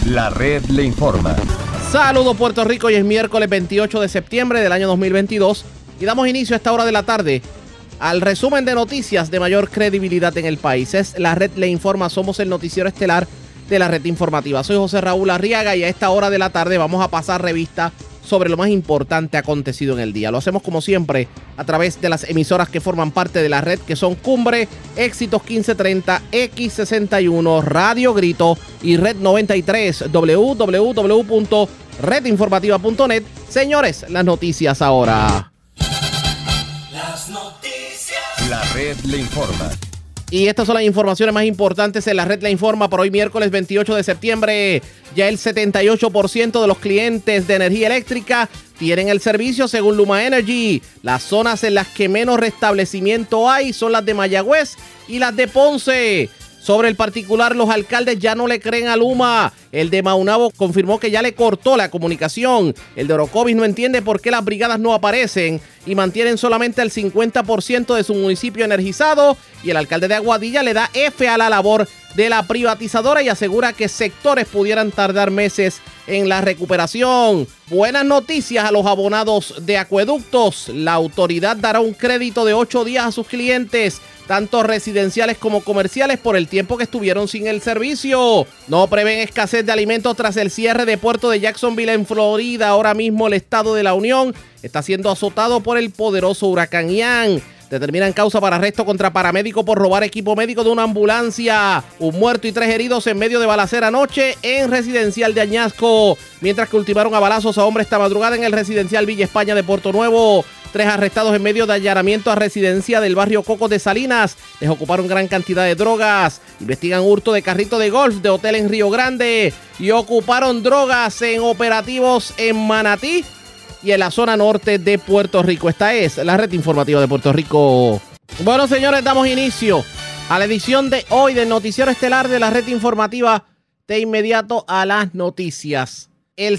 La red le informa. Saludos Puerto Rico, hoy es miércoles 28 de septiembre del año 2022 y damos inicio a esta hora de la tarde al resumen de noticias de mayor credibilidad en el país. Es La Red le informa, somos el noticiero estelar de la red informativa. Soy José Raúl Arriaga y a esta hora de la tarde vamos a pasar revista sobre lo más importante acontecido en el día. Lo hacemos como siempre a través de las emisoras que forman parte de la red, que son Cumbre, Éxitos 1530, X61, Radio Grito y Red 93, www.redinformativa.net. Señores, las noticias ahora. Las noticias. La red le informa. Y estas son las informaciones más importantes en La Red le informa por hoy miércoles 28 de septiembre. Ya el 78% de los clientes de energía eléctrica tienen el servicio según Luma Energy. Las zonas en las que menos restablecimiento hay son las de Mayagüez y las de Ponce. Sobre el particular, los alcaldes ya no le creen a Luma. El de Maunabo confirmó que ya le cortó la comunicación. El de Orocovis no entiende por qué las brigadas no aparecen y mantienen solamente el 50% de su municipio energizado. Y el alcalde de Aguadilla le da F a la labor de la privatizadora y asegura que sectores pudieran tardar meses en la recuperación. Buenas noticias a los abonados de acueductos. La autoridad dará un crédito de 8 días a sus clientes, tanto residenciales como comerciales, por el tiempo que estuvieron sin el servicio. No prevén escasez de alimentos tras el cierre de puerto de Jacksonville en Florida. Ahora mismo el estado de la Unión está siendo azotado por el poderoso huracán Ian. Determinan causa para arresto contra paramédico por robar equipo médico de una ambulancia. Un muerto y 3 heridos en medio de balacera anoche en residencial de Añasco. Mientras que ultimaron a balazos a hombre esta madrugada en el residencial Villa España de Puerto Nuevo. 3 arrestados en medio de allanamiento a residencia del barrio Cocos de Salinas. Les ocuparon gran cantidad de drogas. Investigan hurto de carrito de golf de hotel en Río Grande. Y ocuparon drogas en operativos en Manatí y en la zona norte de Puerto Rico. Esta es la red informativa de Puerto Rico. Bueno, señores, damos inicio a la edición de hoy del noticiero estelar de la red informativa. De inmediato a las noticias. El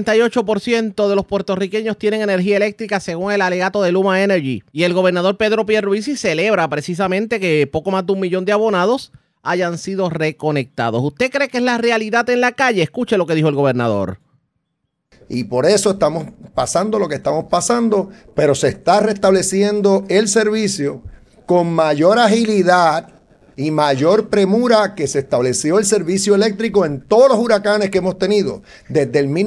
78% de los puertorriqueños tienen energía eléctrica según el alegato de Luma Energy. Y el gobernador Pedro Pierluisi celebra precisamente que poco más de 1 millón de abonados hayan sido reconectados. ¿Usted cree que es la realidad en la calle? Escuche lo que dijo el gobernador. Y por eso estamos pasando lo que estamos pasando, pero se está restableciendo el servicio con mayor agilidad y mayor premura que se estableció el servicio eléctrico en todos los huracanes que hemos tenido, desde el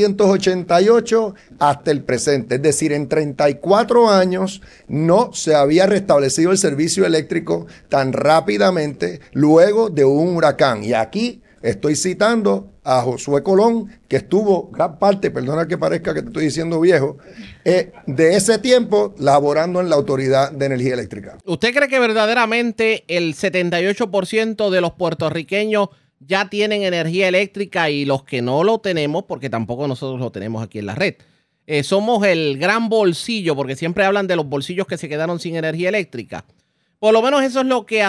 1988 hasta el presente. Es decir, en 34 años no se había restablecido el servicio eléctrico tan rápidamente luego de un huracán. Y aquí estoy citando a Josué Colón, que estuvo gran parte, perdona que parezca que te estoy diciendo viejo, de ese tiempo laborando en la Autoridad de Energía Eléctrica. ¿Usted cree que verdaderamente el 78% de los puertorriqueños ya tienen energía eléctrica y los que no lo tenemos, porque tampoco nosotros lo tenemos aquí en la red, somos el gran bolsillo, porque siempre hablan de los bolsillos que se quedaron sin energía eléctrica? Por lo menos eso es lo que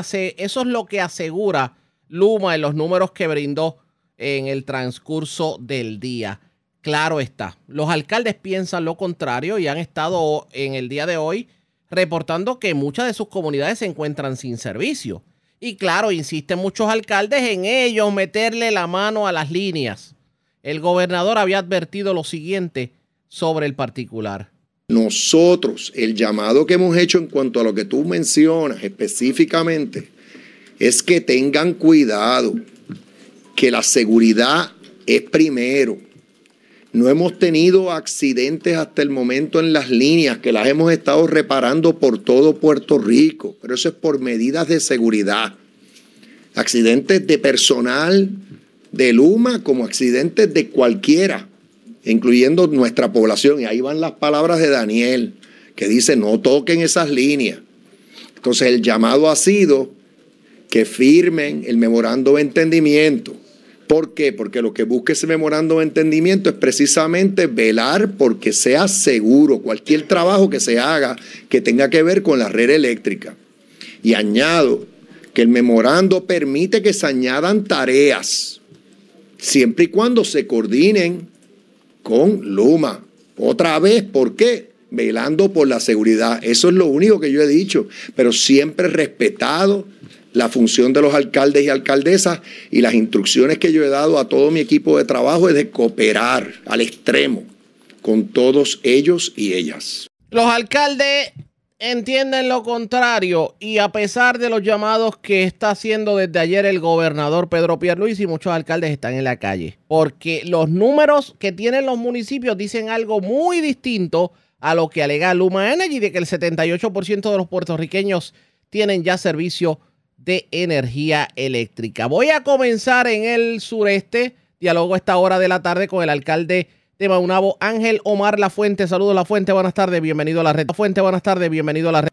asegura Luma en los números que brindó en el transcurso del día. Claro está, los alcaldes piensan lo contrario y han estado en el día de hoy reportando que muchas de sus comunidades se encuentran sin servicio. Y claro, insisten muchos alcaldes en ellos meterle la mano a las líneas. El gobernador había advertido lo siguiente sobre el particular. Nosotros, el llamado que hemos hecho en cuanto a lo que tú mencionas específicamente, es que tengan cuidado, que la seguridad es primero. No hemos tenido accidentes hasta el momento en las líneas, que las hemos estado reparando por todo Puerto Rico, pero eso es por medidas de seguridad. Accidentes de personal de Luma como accidentes de cualquiera, incluyendo nuestra población. Y ahí van las palabras de Daniel, que dice no toquen esas líneas. Entonces el llamado ha sido que firmen el memorando de entendimiento. ¿Por qué? Porque lo que busca ese memorando de entendimiento es precisamente velar porque sea seguro cualquier trabajo que se haga que tenga que ver con la red eléctrica. Y añado que el memorando permite que se añadan tareas, siempre y cuando se coordinen con Luma. Otra vez, ¿por qué? Velando por la seguridad. Eso es lo único que yo he dicho, pero siempre respetado La función de los alcaldes y alcaldesas y las instrucciones que yo he dado a todo mi equipo de trabajo es de cooperar al extremo con todos ellos y ellas. Los alcaldes entienden lo contrario y a pesar de los llamados que está haciendo desde ayer el gobernador Pedro Pierluisi, muchos alcaldes están en la calle porque los números que tienen los municipios dicen algo muy distinto a lo que alega Luma Energy, de que el 78% de los puertorriqueños tienen ya servicio de energía eléctrica. Voy a comenzar en el sureste. Dialogo a esta hora de la tarde con el alcalde de Maunabo, Ángel Omar Lafuente. Saludos, Lafuente, buenas tardes, bienvenido a la red. Lafuente, buenas tardes, bienvenido a la red.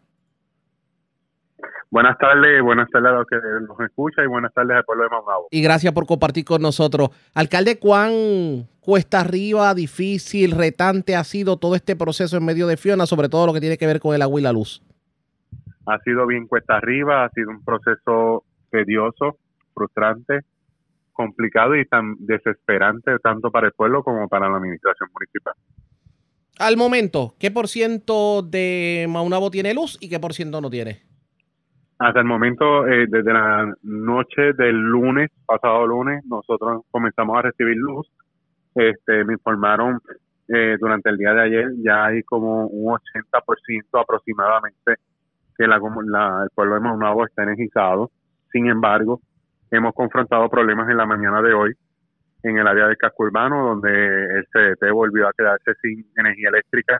Buenas tardes a los que nos escuchan y buenas tardes al pueblo de Maunabo. Y gracias por compartir con nosotros. Alcalde, ¿cuán cuesta arriba, difícil, retante ha sido todo este proceso en medio de Fiona, sobre todo lo que tiene que ver con el agua y la luz? Ha sido bien cuesta arriba, ha sido un proceso tedioso, frustrante, complicado y tan desesperante tanto para el pueblo como para la administración municipal. Al momento, ¿qué por ciento de Maunabo tiene luz y qué por ciento no tiene? Hasta el momento, desde la noche del lunes, pasado lunes, nosotros comenzamos a recibir luz. Me informaron durante el día de ayer, ya hay como un 80% aproximadamente que el pueblo de Maunabo está energizado. Sin embargo, hemos confrontado problemas en la mañana de hoy en el área del casco urbano, donde el CDT volvió a quedarse sin energía eléctrica.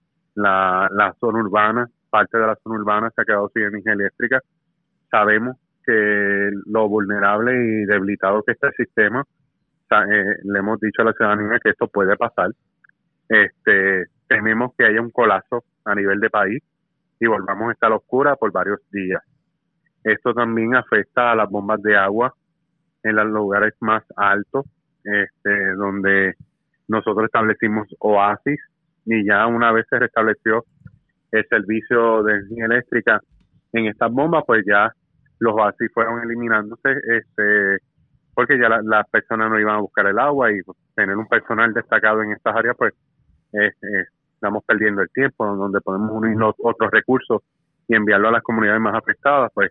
La zona urbana, parte de la zona urbana se ha quedado sin energía eléctrica. Sabemos que lo vulnerable y debilitado que está el sistema, le hemos dicho a la ciudadanía que esto puede pasar. Tememos que haya un colapso a nivel de país y volvamos a estar a oscuras por varios días. Esto también afecta a las bombas de agua en los lugares más altos, donde nosotros establecimos oasis y ya una vez se restableció el servicio de energía eléctrica en estas bombas, pues ya los oasis fueron eliminándose, porque ya las personas no iban a buscar el agua y pues, tener un personal destacado en estas áreas, pues estamos perdiendo el tiempo, donde podemos unir los otros recursos y enviarlo a las comunidades más afectadas. Pues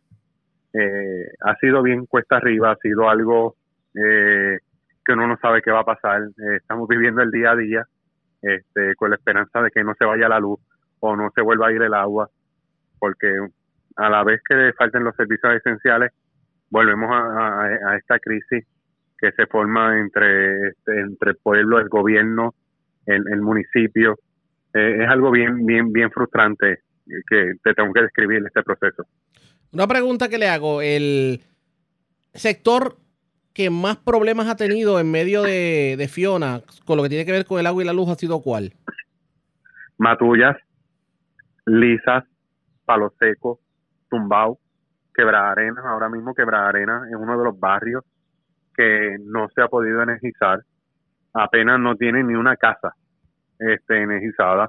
ha sido bien cuesta arriba, ha sido algo que uno no sabe qué va a pasar. Estamos viviendo el día a día con la esperanza de que no se vaya la luz o no se vuelva a ir el agua, porque a la vez que falten los servicios esenciales, volvemos a esta crisis que se forma entre el pueblo, el gobierno, el municipio. Es algo bien frustrante que te tengo que describir este proceso. Una pregunta que le hago, el sector que más problemas ha tenido en medio de Fiona con lo que tiene que ver con el agua y la luz ha sido ¿cuál? Matullas, Lisas, Palo Seco, Tumbao, Quebrada Arenas. Ahora mismo Quebrada Arenas es uno de los barrios que no se ha podido energizar, apenas no tiene ni una casa energizada,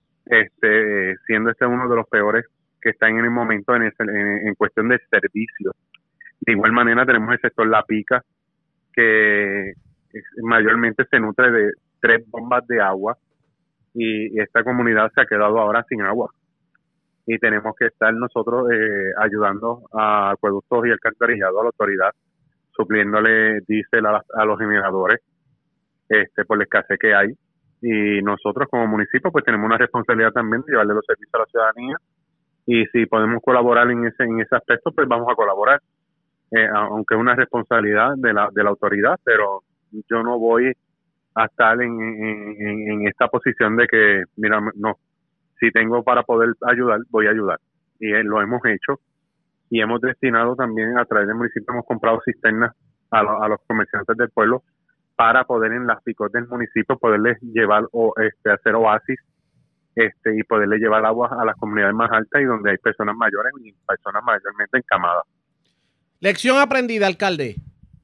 siendo uno de los peores que están en el momento en cuestión de servicios. De igual manera tenemos el sector La Pica, que mayormente se nutre de 3 bombas de agua y esta comunidad se ha quedado ahora sin agua. Y tenemos que estar nosotros ayudando a acueductos y alcantarillado a la autoridad, supliéndole diésel a los generadores por la escasez que hay. Y nosotros como municipio pues tenemos una responsabilidad también de llevarle los servicios a la ciudadanía, y si podemos colaborar en ese aspecto, pues vamos a colaborar, aunque es una responsabilidad de la autoridad, pero yo no voy a estar en esta posición de que, mira, no, si tengo para poder ayudar, voy a ayudar, y lo hemos hecho, y hemos destinado también a través del municipio, hemos comprado cisternas a los comerciantes del pueblo para poder en las picos del municipio poderles llevar hacer oasis y poderle llevar agua a las comunidades más altas y donde hay personas mayores y personas mayormente encamadas. Lección aprendida, alcalde.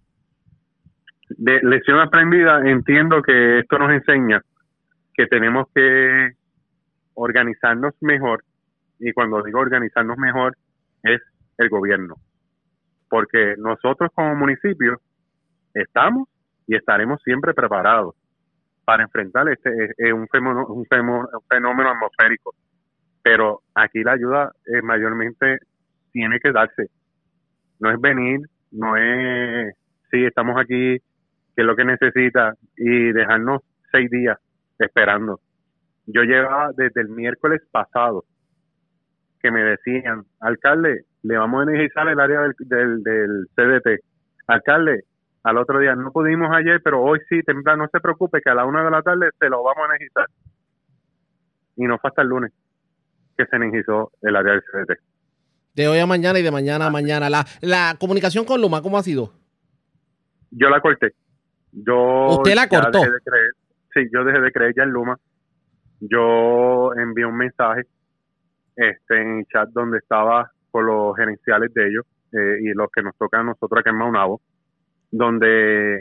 De lección aprendida, entiendo que esto nos enseña que tenemos que organizarnos mejor, y cuando digo organizarnos mejor es el gobierno, porque nosotros como municipio estamos y estaremos siempre preparados para enfrentar un fenómeno atmosférico, pero aquí la ayuda mayormente tiene que darse No es venir, no es, sí, estamos aquí, que es lo que necesita, y dejarnos 6 días esperando. Yo llevaba desde el miércoles pasado que me decían, alcalde, le vamos a energizar el área del CDT. Alcalde, al otro día no pudimos ayer, pero hoy sí, temprano, no se preocupe, que a la 1 de la tarde se lo vamos a energizar. Y no fue hasta el lunes que se energizó el área del CDT. De hoy a mañana y de mañana a mañana. La comunicación con Luma, ¿cómo ha sido? Yo la corté. ¿Usted la cortó? Dejé de creer. Sí, yo dejé de creer ya en Luma. Yo envié un mensaje en el chat donde estaba con los gerenciales de ellos y los que nos tocan a nosotros acá en Maunabo, donde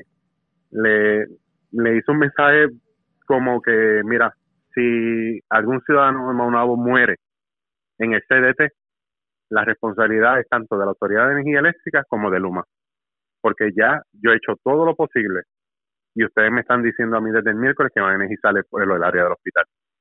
le hice un mensaje como que, mira, si algún ciudadano de Maunabo muere en el CDT, la responsabilidad es tanto de la Autoridad de Energía Eléctrica como de Luma, porque ya yo he hecho todo lo posible y ustedes me están diciendo a mí desde el miércoles que van a energizar el área del hospital.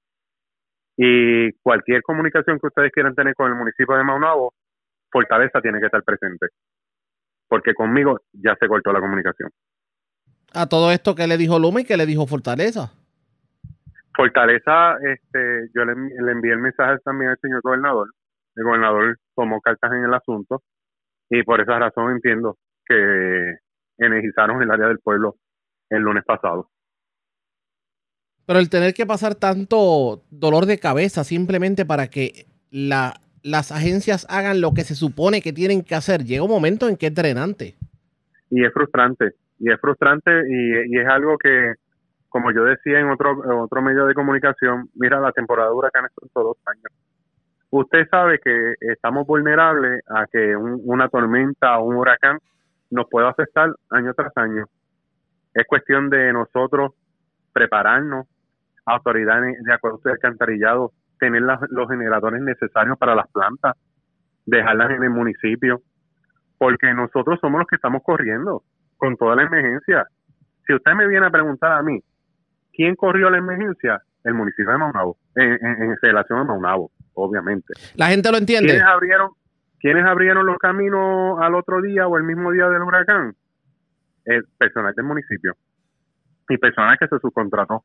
Y cualquier comunicación que ustedes quieran tener con el municipio de Maunabo, Fortaleza tiene que estar presente, porque conmigo ya se cortó la comunicación. A todo esto, ¿qué le dijo Luma y qué le dijo Fortaleza? Fortaleza, yo le envié el mensaje también al señor gobernador. El gobernador tomó cartas en el asunto y por esa razón entiendo que energizaron el área del pueblo el lunes pasado. Pero el tener que pasar tanto dolor de cabeza simplemente para que las agencias hagan lo que se supone que tienen que hacer, llega un momento en que es drenante. Y es frustrante, y es algo que, como yo decía en otro medio de comunicación, mira, la temporada de huracanes son todos 2 años. Usted sabe que estamos vulnerables a que una tormenta o un huracán nos pueda afectar año tras año. Es cuestión de nosotros prepararnos, autoridades de acueducto y alcantarillado, tener los generadores necesarios para las plantas, dejarlas en el municipio, porque nosotros somos los que estamos corriendo con toda la emergencia. Si usted me viene a preguntar a mí, ¿quién corrió la emergencia? El municipio de Maunabo, en relación a Maunabo, obviamente. La gente lo entiende. ¿Quiénes abrieron los caminos al otro día o el mismo día del huracán? El personal del municipio y personal que se subcontrató.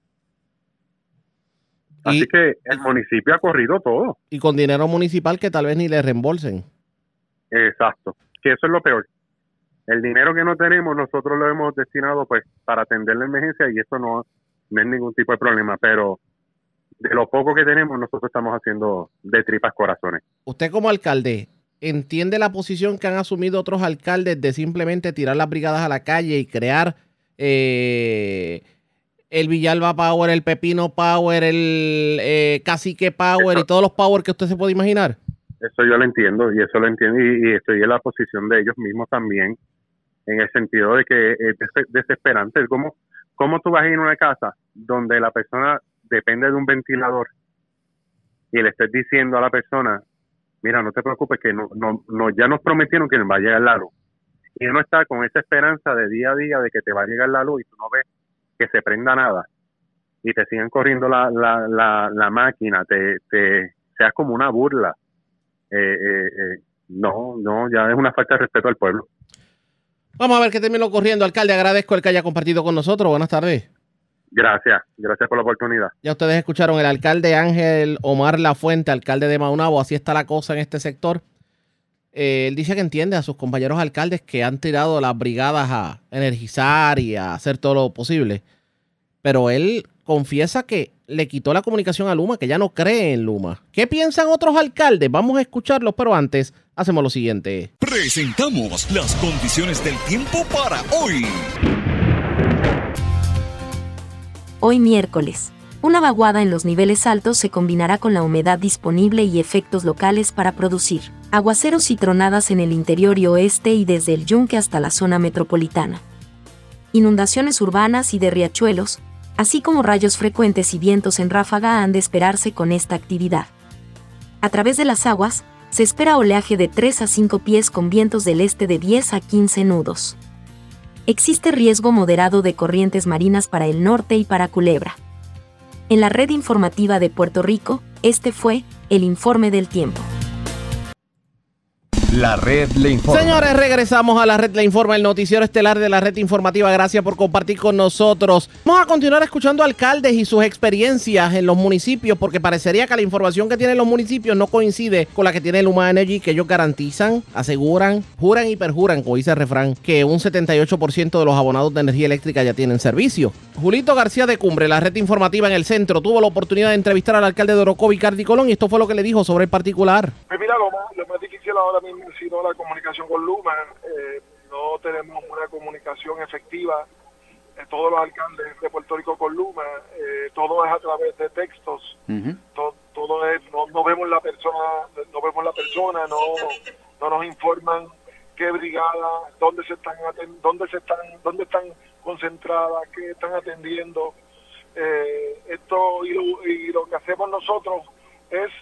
Así que el municipio ha corrido todo. Y con dinero municipal que tal vez ni le reembolsen. Exacto, que eso es lo peor. El dinero que no tenemos nosotros lo hemos destinado pues para atender la emergencia y eso no es ningún tipo de problema, pero de lo poco que tenemos nosotros estamos haciendo de tripas corazones. Usted como alcalde, ¿entiende la posición que han asumido otros alcaldes de simplemente tirar las brigadas a la calle y crear el Villalba Power, el Pepino Power, el Cacique Power y todos los Power que usted se puede imaginar? Eso yo lo entiendo y estoy en la posición de ellos mismos también, en el sentido de que es desesperante. ¿Cómo tú vas a ir a una casa donde la persona depende de un ventilador y le estés diciendo a la persona, mira, no te preocupes que ya nos prometieron que nos va a llegar la luz? Y uno está con esa esperanza de día a día de que te va a llegar la luz y tú no ves que se prenda nada y te sigan corriendo la máquina, seas como una burla. No, ya es una falta de respeto al pueblo. Vamos a ver qué terminó corriendo. Alcalde, agradezco el que haya compartido con nosotros. Buenas tardes. Gracias por la oportunidad. Ya ustedes escucharon el alcalde Ángel Omar Lafuente, alcalde de Maunabo. Así está la cosa en este sector. Él dice que entiende a sus compañeros alcaldes que han tirado las brigadas a energizar y a hacer todo lo posible. Pero él confiesa que le quitó la comunicación a Luma, que ya no cree en Luma. ¿Qué piensan otros alcaldes? Vamos a escucharlos, pero antes hacemos lo siguiente. Presentamos las condiciones del tiempo para hoy. Hoy miércoles, una vaguada en los niveles altos se combinará con la humedad disponible y efectos locales para producir aguaceros y tronadas en el interior y oeste y desde el Yunque hasta la zona metropolitana. Inundaciones urbanas y de riachuelos, así como rayos frecuentes y vientos en ráfaga han de esperarse con esta actividad. A través de las aguas, se espera oleaje de 3 a 5 pies con vientos del este de 10 a 15 nudos. Existe riesgo moderado de corrientes marinas para el norte y para Culebra. En la red informativa de Puerto Rico, este fue el informe del tiempo. La red le informa. Señores, regresamos a la red le informa, el noticiero estelar de la red informativa. Gracias por compartir con nosotros. Vamos a continuar escuchando alcaldes y sus experiencias en los municipios, porque parecería que la información que tienen los municipios no coincide con la que tiene Luma Energy, que ellos garantizan, aseguran, juran y perjuran, como dice el refrán, que un 78% de los abonados de energía eléctrica ya tienen servicio. Julito García de Cumbre, la red informativa en el centro, tuvo la oportunidad de entrevistar al alcalde de Orocovis, Cardi Colón, y esto fue lo que le dijo sobre el particular. Pues mira, lo más difícil ahora mismo ha sido la comunicación con Luma. No tenemos una comunicación efectiva. Todos los alcaldes de Puerto Rico con Luma, todo es a través de textos. Todo es, no vemos la persona, no nos informan qué brigada, dónde están concentradas, qué están atendiendo. Esto y lo que hacemos nosotros es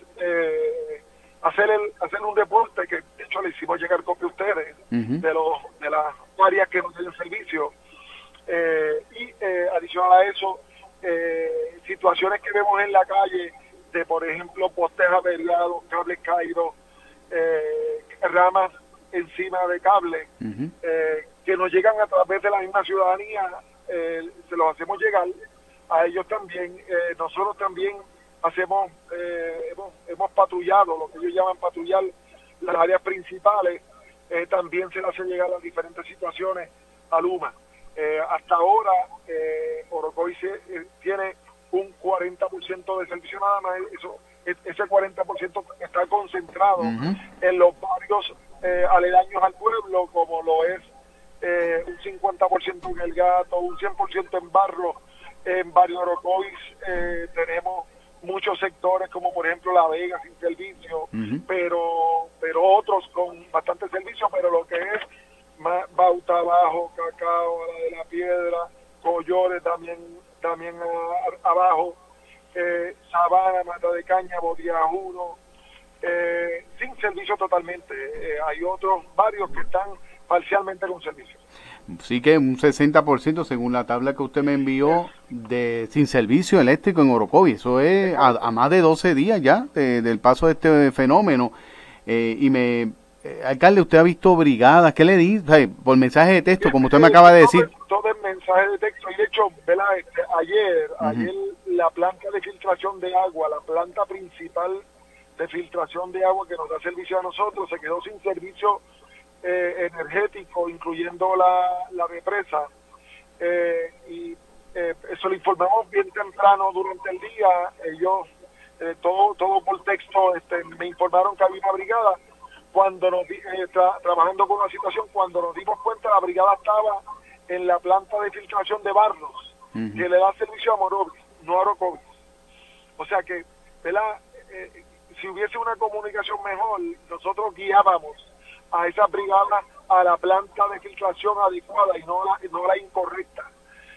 hacer un reporte que de hecho le hicimos llegar copia a ustedes de las áreas que nos tienen servicio, y adicional a eso, situaciones que vemos en la calle de, por ejemplo, postes averiados, cables caídos, ramas encima de cables, que nos llegan a través de la misma ciudadanía. Se los hacemos llegar a ellos también. Nosotros también hemos patrullado, lo que ellos llaman patrullar las áreas principales. También se le hace llegar a diferentes situaciones a Luma. Hasta ahora Orocovis tiene un 40% de servicio nada más. Ese 40% está concentrado en los barrios aledaños al pueblo, como lo es un 50% en El Gato, un 100% en Barro. En Barrio Orocovis tenemos muchos sectores, como por ejemplo La Vega sin servicio, pero otros con bastante servicio, pero lo que es Bauta Abajo, Cacao, La de la Piedra, Collores también abajo, Sabana, Mata de Caña, Bodiajuno, sin servicio totalmente. Hay otros barrios que están parcialmente con servicio. Sí, que un 60% según la tabla que usted me envió de sin servicio eléctrico en Orocovis. Eso es a más de 12 días ya del paso de este fenómeno. Alcalde, ¿usted ha visto brigadas? ¿Qué le dice? O sea, por mensaje de texto, como usted me acaba de decir. Todo el mensaje de texto. Y de hecho, ¿verdad? Ayer la planta de filtración de agua, la planta principal de filtración de agua que nos da servicio a nosotros, se quedó sin servicio energético, incluyendo la represa, y eso lo informamos bien temprano durante el día. Ellos todo por texto me informaron que había una brigada. Cuando nos trabajando con la situación, cuando nos dimos cuenta, la brigada estaba en la planta de filtración de Barros, que le da servicio a Morovis, no a Orocovis. O sea que, ¿verdad? Si hubiese una comunicación mejor, nosotros guiábamos a esas brigadas a la planta de filtración adecuada y no la incorrecta.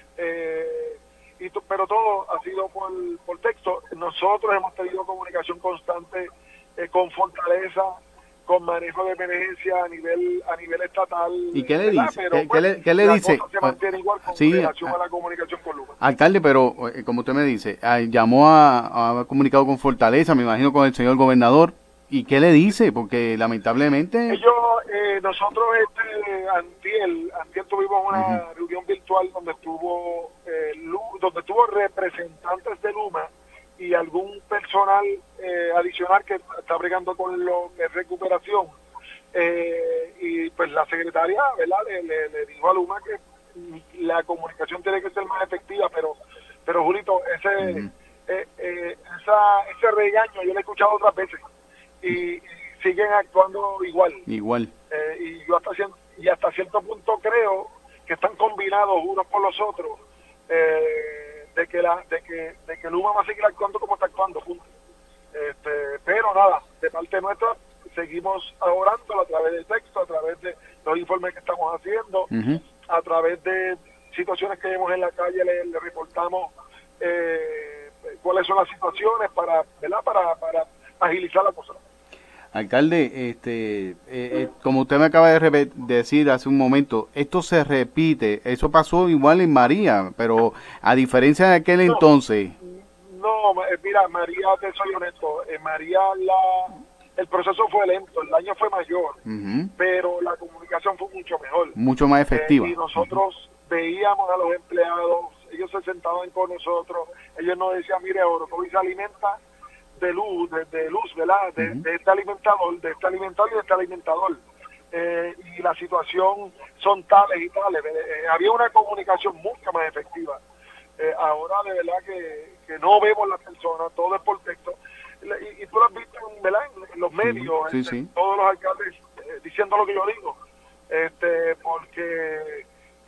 Pero todo ha sido por texto. Nosotros hemos tenido comunicación constante con Fortaleza, con manejo de emergencia a nivel estatal. ¿Y qué le dice? Pero, ¿Qué le dice? Se mantiene igual con relación a la comunicación con Luma. Alcalde, pero como usted me dice, ha comunicado con Fortaleza, me imagino con el señor gobernador. ¿Y qué le dice? Porque lamentablemente... Nosotros antier tuvimos una reunión virtual donde estuvo representantes de Luma y algún personal adicional que está bregando con lo de recuperación. Y pues la secretaria, ¿verdad? Le dijo a Luma que la comunicación tiene que ser más efectiva, pero Julito, ese regaño yo lo he escuchado otras veces. Y siguen actuando igual. Y yo hasta cierto punto creo que están combinados unos con los otros, de que Luma va a seguir actuando como está actuando, punto. Pero nada, de parte nuestra seguimos orando a través del texto, a través de los informes que estamos haciendo, a través de situaciones que vemos en la calle, le reportamos cuáles son las situaciones para agilizar la cosa. Alcalde, como usted me acaba de decir hace un momento, esto se repite, eso pasó igual en María, pero a diferencia de aquel entonces. No, mira, María, te soy honesto, en María el proceso fue lento, el daño fue mayor, pero la comunicación fue mucho mejor. Mucho más efectiva. Y nosotros veíamos a los empleados, ellos se sentaban con nosotros, ellos nos decían, mire, Orocovis se alimenta de luz, ¿verdad? De este alimentador, de este alimentador y de este alimentador. Y la situación son tales y tales. Había una comunicación mucho más efectiva. Ahora de verdad que no vemos las personas, todo es por texto. Y tú lo has visto, ¿verdad? En los medios, todos los alcaldes diciendo lo que yo digo. Porque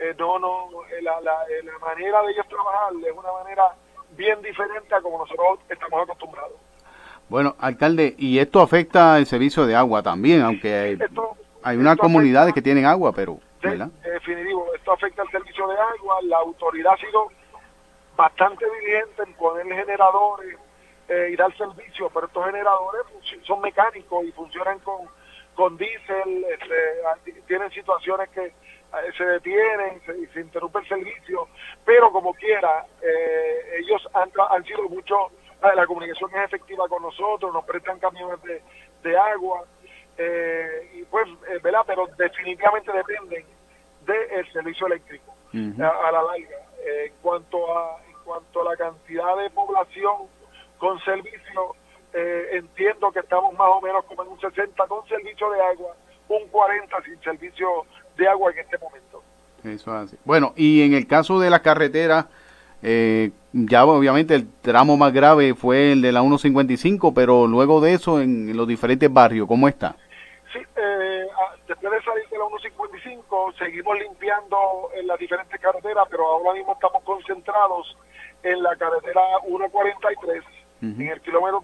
la manera de ellos trabajar es una manera bien diferente a como nosotros estamos acostumbrados. Bueno, alcalde, y esto afecta el servicio de agua también, aunque hay unas comunidades que tienen agua, pero ¿verdad? Definitivo, esto afecta al servicio de agua. La autoridad ha sido bastante diligente en poner generadores y dar servicio, pero estos generadores son mecánicos y funcionan con diésel, tienen situaciones que se detienen, se interrumpe el servicio, pero como quiera, ellos han sido mucho, la comunicación es efectiva con nosotros, nos prestan camiones de agua, y pues, ¿verdad? Pero definitivamente dependen del servicio eléctrico a la larga. En cuanto a la cantidad de población con servicio, entiendo que estamos más o menos como en un 60 con servicio de agua, un 40 sin servicio de agua en este momento. Eso es así. Bueno, y en el caso de la carretera, ya obviamente el tramo más grave fue el de la 155, pero luego de eso en los diferentes barrios, ¿cómo está? Sí, después de salir de la 155 seguimos limpiando en las diferentes carreteras, pero ahora mismo estamos concentrados en la carretera 143, en el kilómetro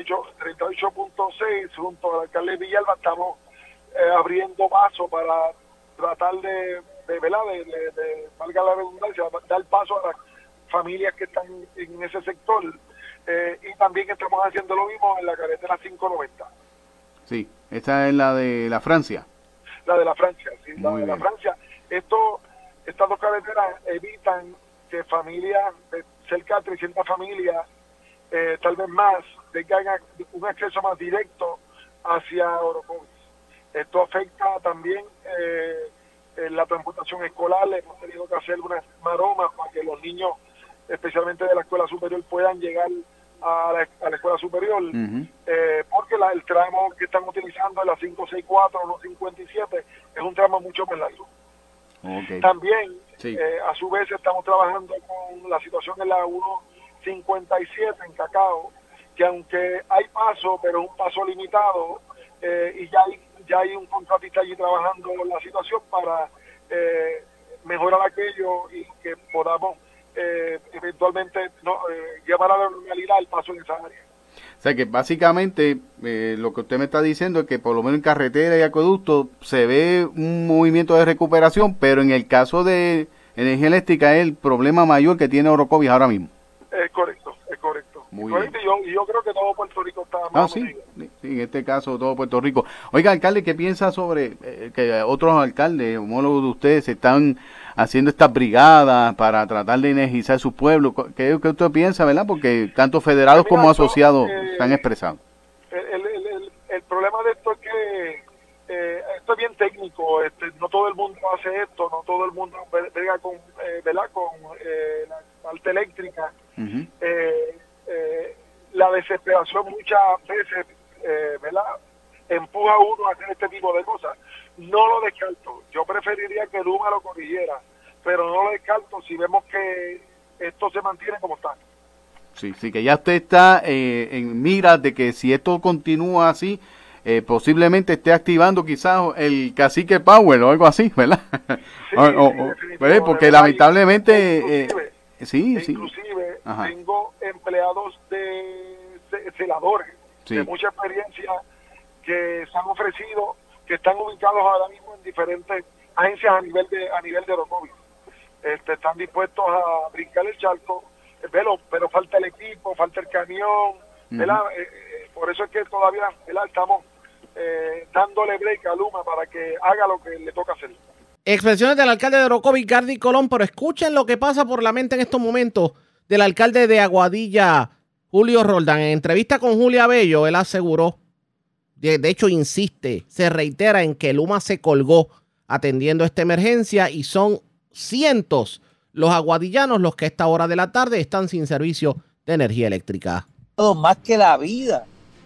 38.6, junto al alcalde Villalba, estamos abriendo paso para tratar de valga la redundancia, dar paso a las familias que están en ese sector, y también estamos haciendo lo mismo en la carretera 590. Sí, esta es la de la Francia. La de la Francia, sí, la de la Francia. Estas dos carreteras evitan que familias, cerca de 300 familias, tal vez más, tengan un acceso más directo hacia Orocovis. Esto afecta también la transportación escolar. Hemos tenido que hacer unas maromas para que los niños, especialmente de la escuela superior, puedan llegar a la escuela superior, porque el tramo que están utilizando es la 564 o 57, es un tramo mucho más largo. También, a su vez, estamos trabajando con la situación en la 157 en Cacao, que aunque hay paso, pero es un paso limitado, y ya hay un contratista allí trabajando en la situación para mejorar aquello y que podamos eventualmente llevar a la normalidad el paso en esa área. O sea que básicamente lo que usted me está diciendo es que por lo menos en carretera y acueducto se ve un movimiento de recuperación, pero en el caso de energía eléctrica es el problema mayor que tiene Orocovis ahora mismo. Es correcto. Muy correcto, bien. Y yo creo que todo Puerto Rico está más sí, en este caso todo Puerto Rico. Oiga, alcalde, ¿qué piensa sobre que otros alcaldes, homólogos de ustedes, están haciendo estas brigadas para tratar de energizar su pueblo? ¿Qué usted piensa, verdad? Porque tanto federados como asociados se han expresado. El problema de esto es que esto es bien técnico. No todo el mundo hace esto, no todo el mundo brega con la parte eléctrica. La desesperación muchas veces empuja a uno a hacer este tipo de cosas. No lo descarto. Yo preferiría que Luma lo corrigiera, pero no lo descarto si vemos que esto se mantiene como está. Sí, que ya usted está en miras de que si esto continúa así, posiblemente esté activando quizás el cacique Power o algo así, ¿verdad? Sí, porque lamentablemente... Inclusive tengo empleados de celadores de mucha experiencia que se han ofrecido, que están ubicados ahora mismo en diferentes agencias a nivel de Orocovis. Están dispuestos a brincar el charco, pero falta el equipo, falta el camión, ¿verdad? Por eso es que todavía, ¿verdad?, estamos dándole break a Luma para que haga lo que le toca hacer. Expresiones del alcalde de Orocovis, Gardy Colón, pero escuchen lo que pasa por la mente en estos momentos del alcalde de Aguadilla, Julio Roldán. En entrevista con Julia Bello, él aseguró de hecho insiste, se reitera en que Luma se colgó atendiendo esta emergencia y son cientos los aguadillanos los que a esta hora de la tarde están sin servicio de energía eléctrica. Más que la vida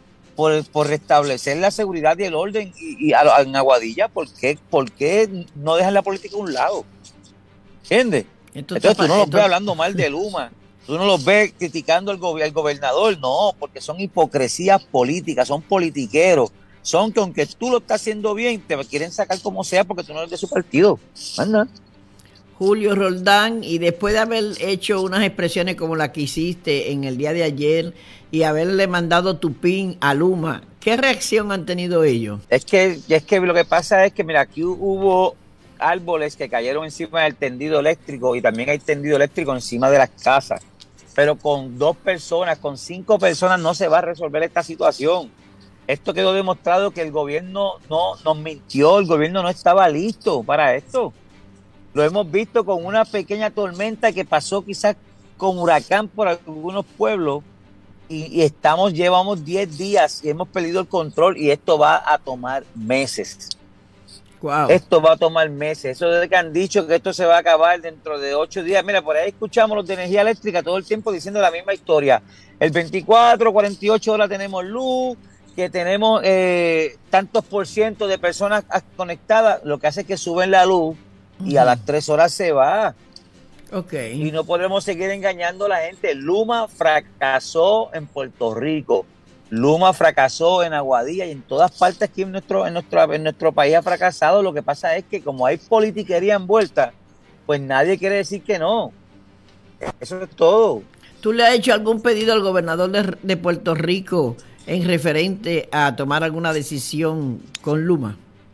por restablecer la seguridad y el orden en Aguadilla. ¿Por qué no dejan la política a un lado? ¿Entiendes? Entonces tú no los ves hablando mal de Luma, tú no los ves criticando al gobernador, no, porque son hipocresías políticas, son politiqueros, son que aunque tú lo estás haciendo bien, te quieren sacar como sea porque tú no eres de su partido. Anda. Julio Roldán, y después de haber hecho unas expresiones como la que hiciste en el día de ayer y haberle mandado tu pin a Luma, ¿qué reacción han tenido ellos? Es que lo que pasa es que, mira, aquí hubo árboles que cayeron encima del tendido eléctrico y también hay tendido eléctrico encima de las casas, pero con 2 personas, con 5 personas no se va a resolver esta situación. Esto quedó demostrado que el gobierno no nos mintió, el gobierno no estaba listo para esto. Lo hemos visto con una pequeña tormenta que pasó quizás con huracán por algunos pueblos y llevamos 10 días y hemos perdido el control y esto va a tomar meses. Wow. Esto va a tomar meses. Eso de que han dicho que esto se va a acabar dentro de 8 días. Mira, por ahí escuchamos los de energía eléctrica todo el tiempo diciendo la misma historia. El 24, 48 horas tenemos luz, que tenemos tantos % de personas conectadas, lo que hace es que suben la luz y a las 3 horas se va. Okay. Y no podemos seguir engañando a la gente. Luma fracasó en Puerto Rico, Luma fracasó en Aguadilla y en todas partes aquí en nuestro país ha fracasado. Lo que pasa es que como hay politiquería envuelta, pues nadie quiere decir que no. Eso es todo. ¿Tú le has hecho algún pedido al gobernador de Puerto Rico en referente a tomar alguna decisión con Luma?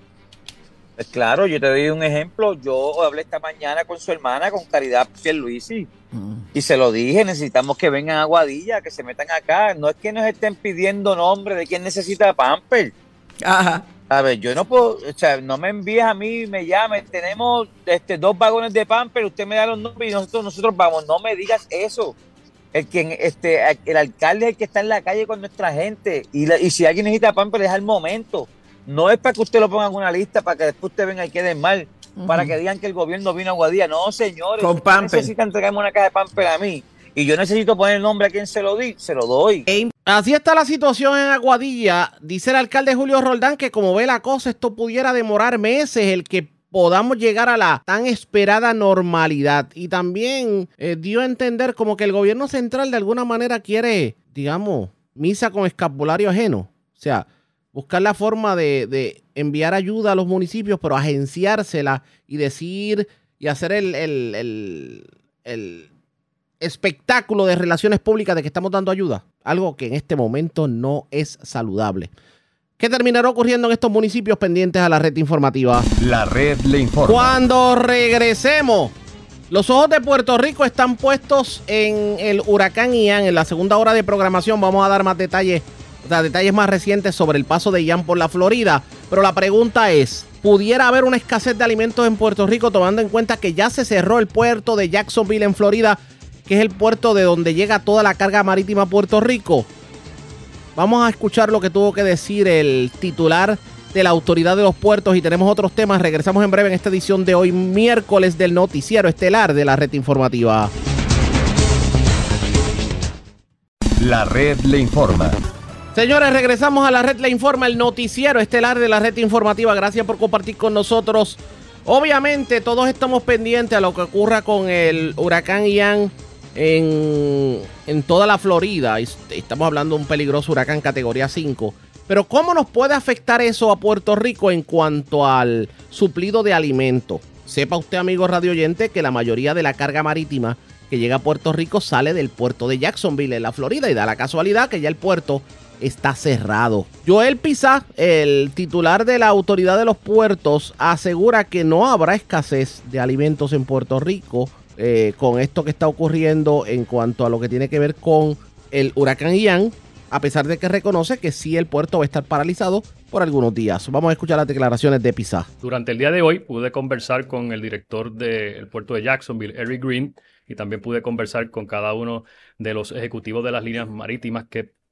Pues claro, yo te doy un ejemplo. Yo hablé esta mañana con su hermana, con Caridad Pierluisi, y se lo dije, necesitamos que vengan a Aguadilla, que se metan acá. No es que nos estén pidiendo nombre de quién necesita Pamper. Ajá. A ver, yo no puedo, o sea, no me envíes a mí, me llamen, tenemos 2 vagones de Pamper, usted me da los nombres y nosotros vamos. No me digas eso. El alcalde es el que está en la calle con nuestra gente y si alguien necesita Pamper es al momento. No es para que usted lo ponga en una lista para que después usted venga y quede mal, para que digan que el gobierno vino a Aguadilla. No, señores, con Pamper. Necesita entregarme una caja de Pamper a mí y yo necesito poner el nombre a quien se lo doy. Así está la situación en Aguadilla. Dice el alcalde Julio Roldán que como ve la cosa, esto pudiera demorar meses el que podamos llegar a la tan esperada normalidad. Y también dio a entender como que el gobierno central de alguna manera quiere, digamos, misa con escapulario ajeno. O sea, buscar la forma de enviar ayuda a los municipios, pero agenciársela y decir y hacer el espectáculo de relaciones públicas de que estamos dando ayuda. Algo que en este momento no es saludable. ¿Qué terminará ocurriendo en estos municipios pendientes a la red informativa? La red le informa. Cuando regresemos, los ojos de Puerto Rico están puestos en el huracán Ian. En la segunda hora de programación vamos a dar más detalles, detalles más recientes sobre el paso de Ian por la Florida. Pero la pregunta es, ¿pudiera haber una escasez de alimentos en Puerto Rico tomando en cuenta que ya se cerró el puerto de Jacksonville en Florida, que es el puerto de donde llega toda la carga marítima a Puerto Rico? Vamos a escuchar lo que tuvo que decir el titular de la Autoridad de los Puertos y tenemos otros temas. Regresamos en breve en esta edición de hoy, miércoles, del noticiero estelar de la red informativa. La red le informa. Señores, regresamos a la red le informa, el noticiero estelar de la red informativa. Gracias por compartir con nosotros. Obviamente todos estamos pendientes a lo que ocurra con el huracán Ian en toda la Florida. Estamos hablando de un peligroso huracán categoría 5. Pero ¿cómo nos puede afectar eso a Puerto Rico en cuanto al suplido de alimentos? Sepa usted, amigo radio oyente, que la mayoría de la carga marítima que llega a Puerto Rico sale del puerto de Jacksonville en la Florida y da la casualidad que ya el puerto está cerrado. Joel Pizá, el titular de la Autoridad de los Puertos, asegura que no habrá escasez de alimentos en Puerto Rico con esto que está ocurriendo en cuanto a lo que tiene que ver con el huracán Ian, a pesar de que reconoce que sí el puerto va a estar paralizado por algunos días. Vamos a escuchar las declaraciones de Pizá. Durante el día de hoy pude conversar con el director del puerto de Jacksonville, Eric Green, y también pude conversar con cada uno de los ejecutivos de las líneas marítimas que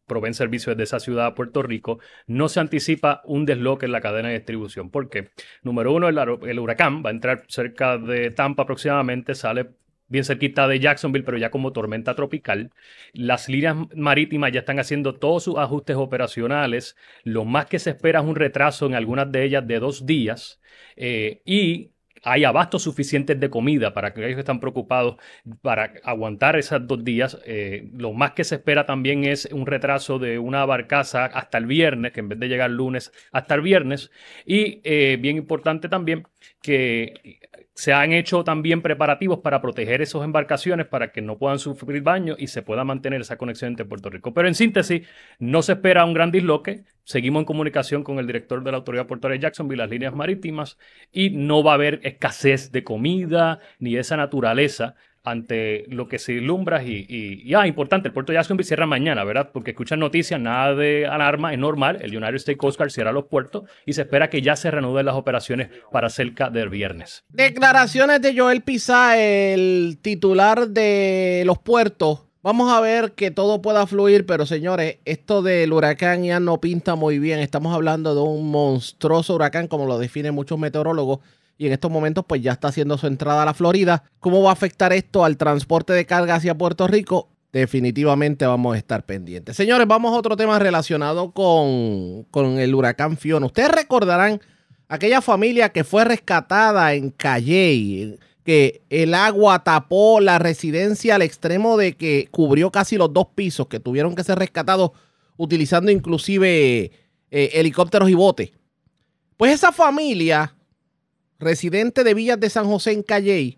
proveen servicios desde esa ciudad a Puerto Rico, no se anticipa un desloque en la cadena de distribución. ¿Por qué? Número uno, el huracán va a entrar cerca de Tampa aproximadamente, sale bien cerquita de Jacksonville, pero ya como tormenta tropical. Las líneas marítimas ya están haciendo todos sus ajustes operacionales. Lo más que se espera es un retraso en algunas de ellas de 2 días. Y hay abastos suficientes de comida para aquellos que están preocupados para aguantar esos 2 días. Lo más que se espera también es un retraso de una barcaza hasta el viernes, que en vez de llegar lunes hasta el viernes. Y bien importante también que se han hecho también preparativos para proteger esas embarcaciones para que no puedan sufrir daño y se pueda mantener esa conexión entre Puerto Rico. Pero en síntesis, no se espera un gran disloque. Seguimos en comunicación con el director de la Autoridad Portuaria de Jacksonville, las líneas marítimas, y no va a haber escasez de comida ni de esa naturaleza ante lo que se vislumbra importante, el puerto de Jacksonville cierra mañana, ¿verdad? Porque escuchan noticias, nada de alarma, es normal, el United States Coast Guard cierra los puertos y se espera que ya se reanuden las operaciones para cerca del viernes. Declaraciones de Joel Pizá, el titular de los puertos. Vamos a ver que todo pueda fluir, pero señores, esto del huracán ya no pinta muy bien. Estamos hablando de un monstruoso huracán, como lo definen muchos meteorólogos, y en estos momentos pues ya está haciendo su entrada a la Florida. ¿Cómo va a afectar esto al transporte de carga hacia Puerto Rico? Definitivamente vamos a estar pendientes. Señores, vamos a otro tema relacionado con el huracán Fiona. Ustedes recordarán aquella familia que fue rescatada en Calley, que el agua tapó la residencia al extremo de que cubrió casi los 2 pisos, que tuvieron que ser rescatados utilizando inclusive helicópteros y botes. Pues esa familia, residente de Villas de San José en Calley,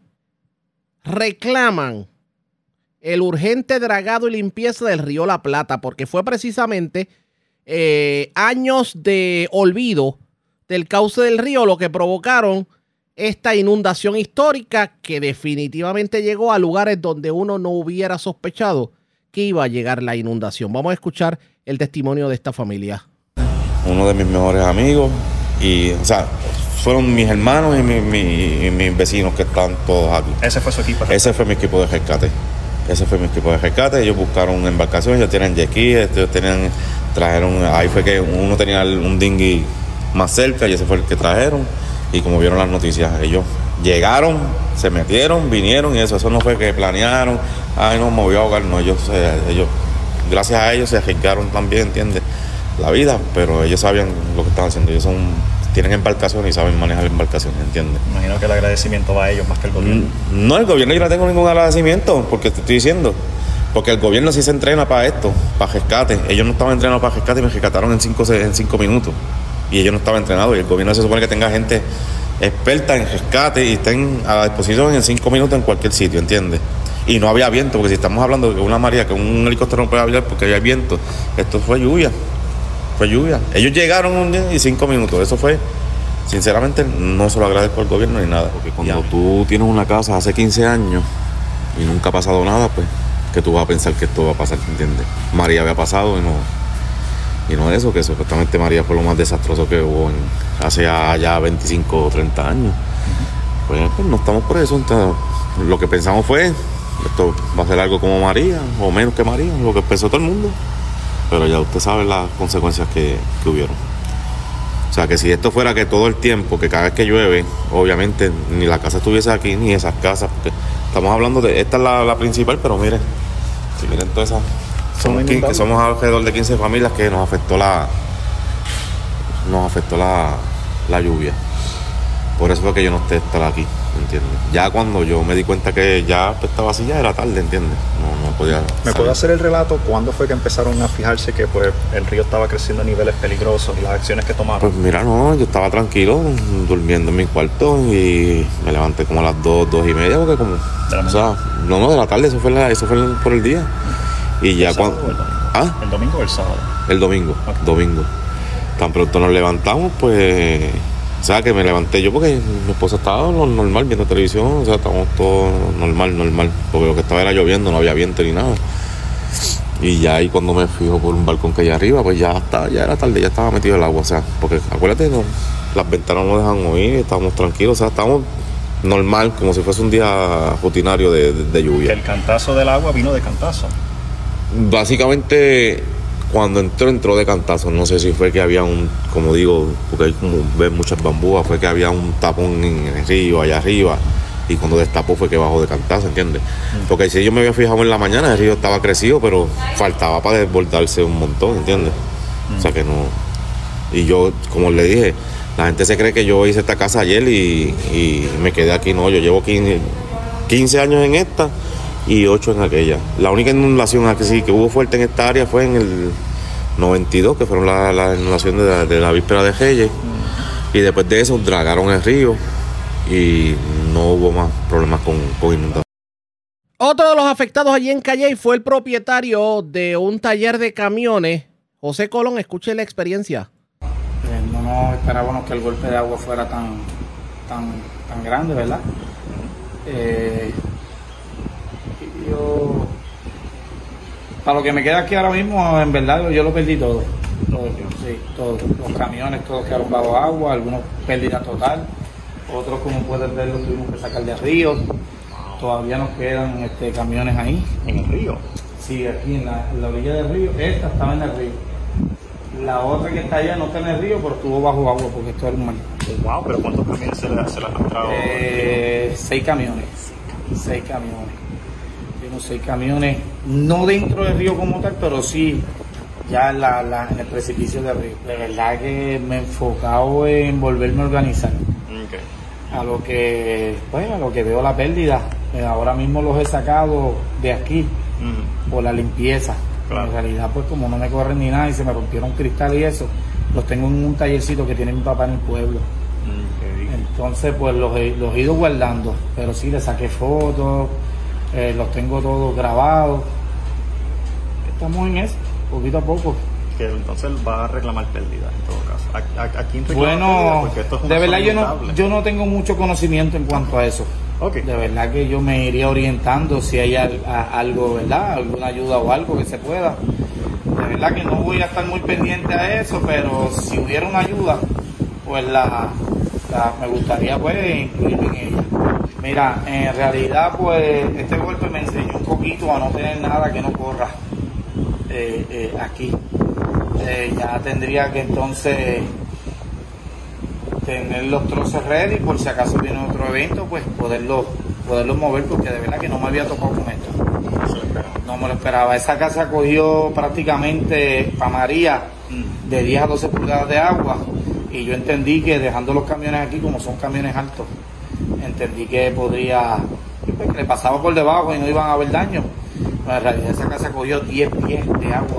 reclaman el urgente dragado y limpieza del río La Plata, porque fue precisamente años de olvido del cauce del río lo que provocaron esta inundación histórica que definitivamente llegó a lugares donde uno no hubiera sospechado que iba a llegar la inundación. Vamos a escuchar el testimonio de esta familia. Uno de mis mejores amigos y, o sea, fueron mis hermanos y mis vecinos que están todos aquí. ¿Ese fue su equipo? Ese fue mi equipo de rescate. Ellos buscaron una embarcación, ellos tienen jet ski, ellos trajeron, ahí fue que uno tenía un dinghy más cerca y ese fue el que trajeron. Y como vieron las noticias, ellos llegaron, se metieron, vinieron y eso no fue que planearon, ay no, me voy a ahogar, no, ellos gracias a ellos se arriesgaron también, ¿entiendes? La vida, pero ellos sabían lo que estaban haciendo, ellos tienen embarcaciones y saben manejar embarcaciones, ¿entiendes? Imagino que el agradecimiento va a ellos más que el gobierno. No, el gobierno yo no tengo ningún agradecimiento, porque te estoy diciendo, porque el gobierno sí se entrena para esto, para rescate. Ellos no estaban entrenados para rescate y me rescataron en 5 minutos. Y ellos no estaban entrenados y el gobierno se supone que tenga gente experta en rescate y estén a la disposición en 5 minutos en cualquier sitio, ¿entiendes? Y no había viento, porque si estamos hablando de que una María, que un helicóptero no puede hablar porque había viento, esto fue lluvia. Ellos llegaron un día y 5 minutos, eso fue, sinceramente, no se lo agradezco al gobierno ni nada. Porque cuando tú tienes una casa hace 15 años y nunca ha pasado nada, pues, que tú vas a pensar que esto va a pasar, ¿entiendes? María había pasado y no eso, que supuestamente María fue lo más desastroso que hubo hace ya 25 o 30 años. Pues no estamos por eso. Entonces, lo que pensamos fue, esto va a ser algo como María, o menos que María, lo que pensó todo el mundo. Pero ya usted sabe las consecuencias que hubieron. O sea, que si esto fuera que todo el tiempo, que cada vez que llueve, obviamente ni la casa estuviese aquí, ni esas casas, porque estamos hablando de, esta es la principal, pero miren, si miren todas esas... Somos alrededor de 15 familias que nos afectó la lluvia. Por eso fue que yo no estar aquí, ¿entiendes? Ya cuando yo me di cuenta que ya estaba así, ya era tarde, ¿entiendes? No podía ¿Me puede hacer el relato? ¿Cuándo fue que empezaron a fijarse que pues, el río estaba creciendo a niveles peligrosos y las acciones que tomaron? Pues mira, yo estaba tranquilo, durmiendo en mi cuarto y me levanté como a las 2:30, porque como... de la tarde, eso fue por el día. Y ya cuando... ¿El domingo o el sábado? El domingo, okay. Domingo. Tan pronto nos levantamos, pues... O sea, que me levanté yo porque mi esposa estaba normal viendo televisión, o sea, estábamos todos normal, porque lo que estaba era lloviendo, no había viento ni nada. Y ya ahí cuando me fijo por un balcón que hay arriba, pues ya era tarde, ya estaba metido el agua, o sea, porque acuérdate, las ventanas no dejan oír, estábamos tranquilos, o sea, estábamos normal, como si fuese un día rutinario de lluvia. ¿El cantazo del agua vino de cantazo? Básicamente, Cuando entró de cantazo. No sé si fue que había como digo, porque hay como ven muchas bambúas, fue que había un tapón en el río, allá arriba. Y cuando destapó fue que bajó de cantazo, ¿entiendes? Porque si yo me había fijado en la mañana, el río estaba crecido, pero faltaba para desbordarse un montón, ¿entiendes? O sea que no. Y yo, como le dije, la gente se cree que yo hice esta casa ayer y me quedé aquí. No, yo llevo 15 años en esta y 8 en aquella. La única inundación así que hubo fuerte en esta área fue en el 92, que fueron la inundación de la víspera de Reyes. Y después de eso dragaron el río y no hubo más problemas con inundación. Otro de los afectados allí en Calley fue el propietario de un taller de camiones, José Colón. Escuche la experiencia. No nos esperábamos que el golpe de agua fuera tan grande, ¿verdad? Yo, para lo que me queda aquí ahora mismo, en verdad yo lo perdí todo. Sí, todo. Los camiones todos quedaron bajo agua, algunos pérdida total, otros, como puedes ver, los tuvimos que sacar del río. Todavía nos quedan camiones ahí. ¿En el río? Sí, aquí en la orilla del río. Esta estaba en el río. La otra que está allá no está en el río, pero estuvo bajo agua porque esto era un mar. Wow, pero ¿cuántos camiones se le ha arrastrado? 6 camiones. 6 camiones. Tenemos 6 camiones, no dentro del río como tal, pero sí ya en el precipicio del río. De verdad que me he enfocado en volverme a organizar. Okay. A lo que veo la pérdida. Ahora mismo los he sacado de aquí por la limpieza. Claro. En realidad, pues como no me corren ni nada y se me rompieron cristales y eso, los tengo en un tallercito que tiene mi papá en el pueblo. Entonces, pues los he ido guardando, pero sí le saqué fotos, los tengo todos grabados. Estamos en eso, poquito a poco. Que entonces va a reclamar pérdida en todo caso. ¿A quién reclama bueno, pérdida? Esto es una de verdad yo no tengo mucho conocimiento en cuanto a eso. Okay. De verdad que yo me iría orientando si hay algo, ¿verdad? Alguna ayuda o algo que se pueda. De verdad que no voy a estar muy pendiente a eso, pero si hubiera una ayuda, pues me gustaría pues incluirme en ella. Mira, en realidad pues este golpe me enseñó un poquito a no tener nada que no corra aquí. Ya tendría que entonces tener los trozos ready por si acaso viene otro evento, pues poderlos mover, porque de verdad que no me había tocado con esto. No me lo esperaba. Esa casa cogió prácticamente para María de 10 a 12 pulgadas de agua, y yo entendí que dejando los camiones aquí, como son camiones altos, entendí que que le pasaba por debajo y no iban a haber daño. Pero en realidad esa casa cogió 10 pies de agua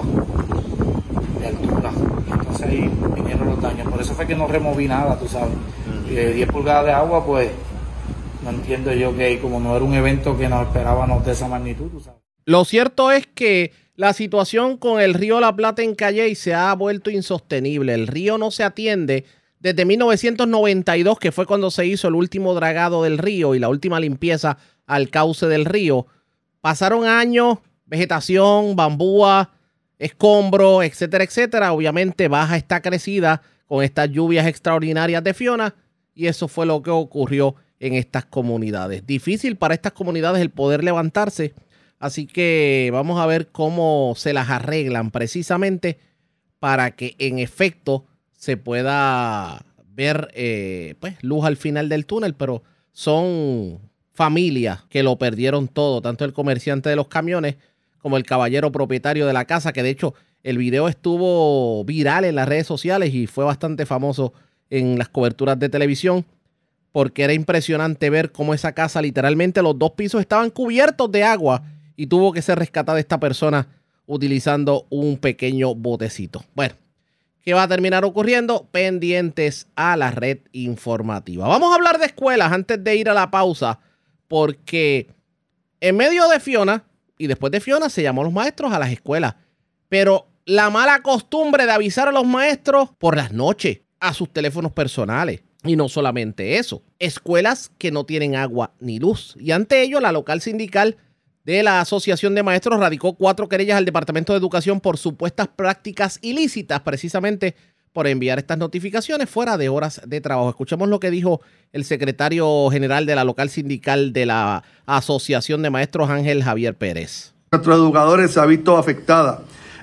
de altura. Entonces ahí vinieron los daños. Por eso fue que no removí nada, tú sabes. Y de 10 pulgadas de agua, pues no entiendo yo que como no era un evento que nos esperábamos de esa magnitud, tú sabes. Lo cierto es que la situación con el río La Plata en Calley se ha vuelto insostenible. El río no se atiende desde 1992, que fue cuando se hizo el último dragado del río y la última limpieza al cauce del río. Pasaron años, vegetación, bambúa, escombro, etcétera, etcétera. Obviamente Baja está crecida con estas lluvias extraordinarias de Fiona, y eso fue lo que ocurrió en estas comunidades. Difícil para estas comunidades el poder levantarse, así que vamos a ver cómo se las arreglan precisamente para que en efecto se pueda ver pues luz al final del túnel, pero son familias que lo perdieron todo, tanto el comerciante de los camiones como el caballero propietario de la casa, que de hecho el video estuvo viral en las redes sociales y fue bastante famoso en las coberturas de televisión, porque era impresionante ver cómo esa casa, literalmente los 2 pisos estaban cubiertos de agua y tuvo que ser rescatada esta persona utilizando un pequeño botecito. Bueno, ¿qué va a terminar ocurriendo? Pendientes a la red informativa. Vamos a hablar de escuelas antes de ir a la pausa, porque en medio de Fiona y después de Fiona se llamó a los maestros a las escuelas, pero la mala costumbre de avisar a los maestros por las noches a sus teléfonos personales. Y no solamente eso, escuelas que no tienen agua ni luz. Y ante ello, la local sindical de la Asociación de Maestros radicó 4 querellas al Departamento de Educación por supuestas prácticas ilícitas, precisamente por enviar estas notificaciones fuera de horas de trabajo. Escuchemos lo que dijo el secretario general de la local sindical de la Asociación de Maestros, Ángel Javier Pérez. Nuestros educadores se ha visto afectada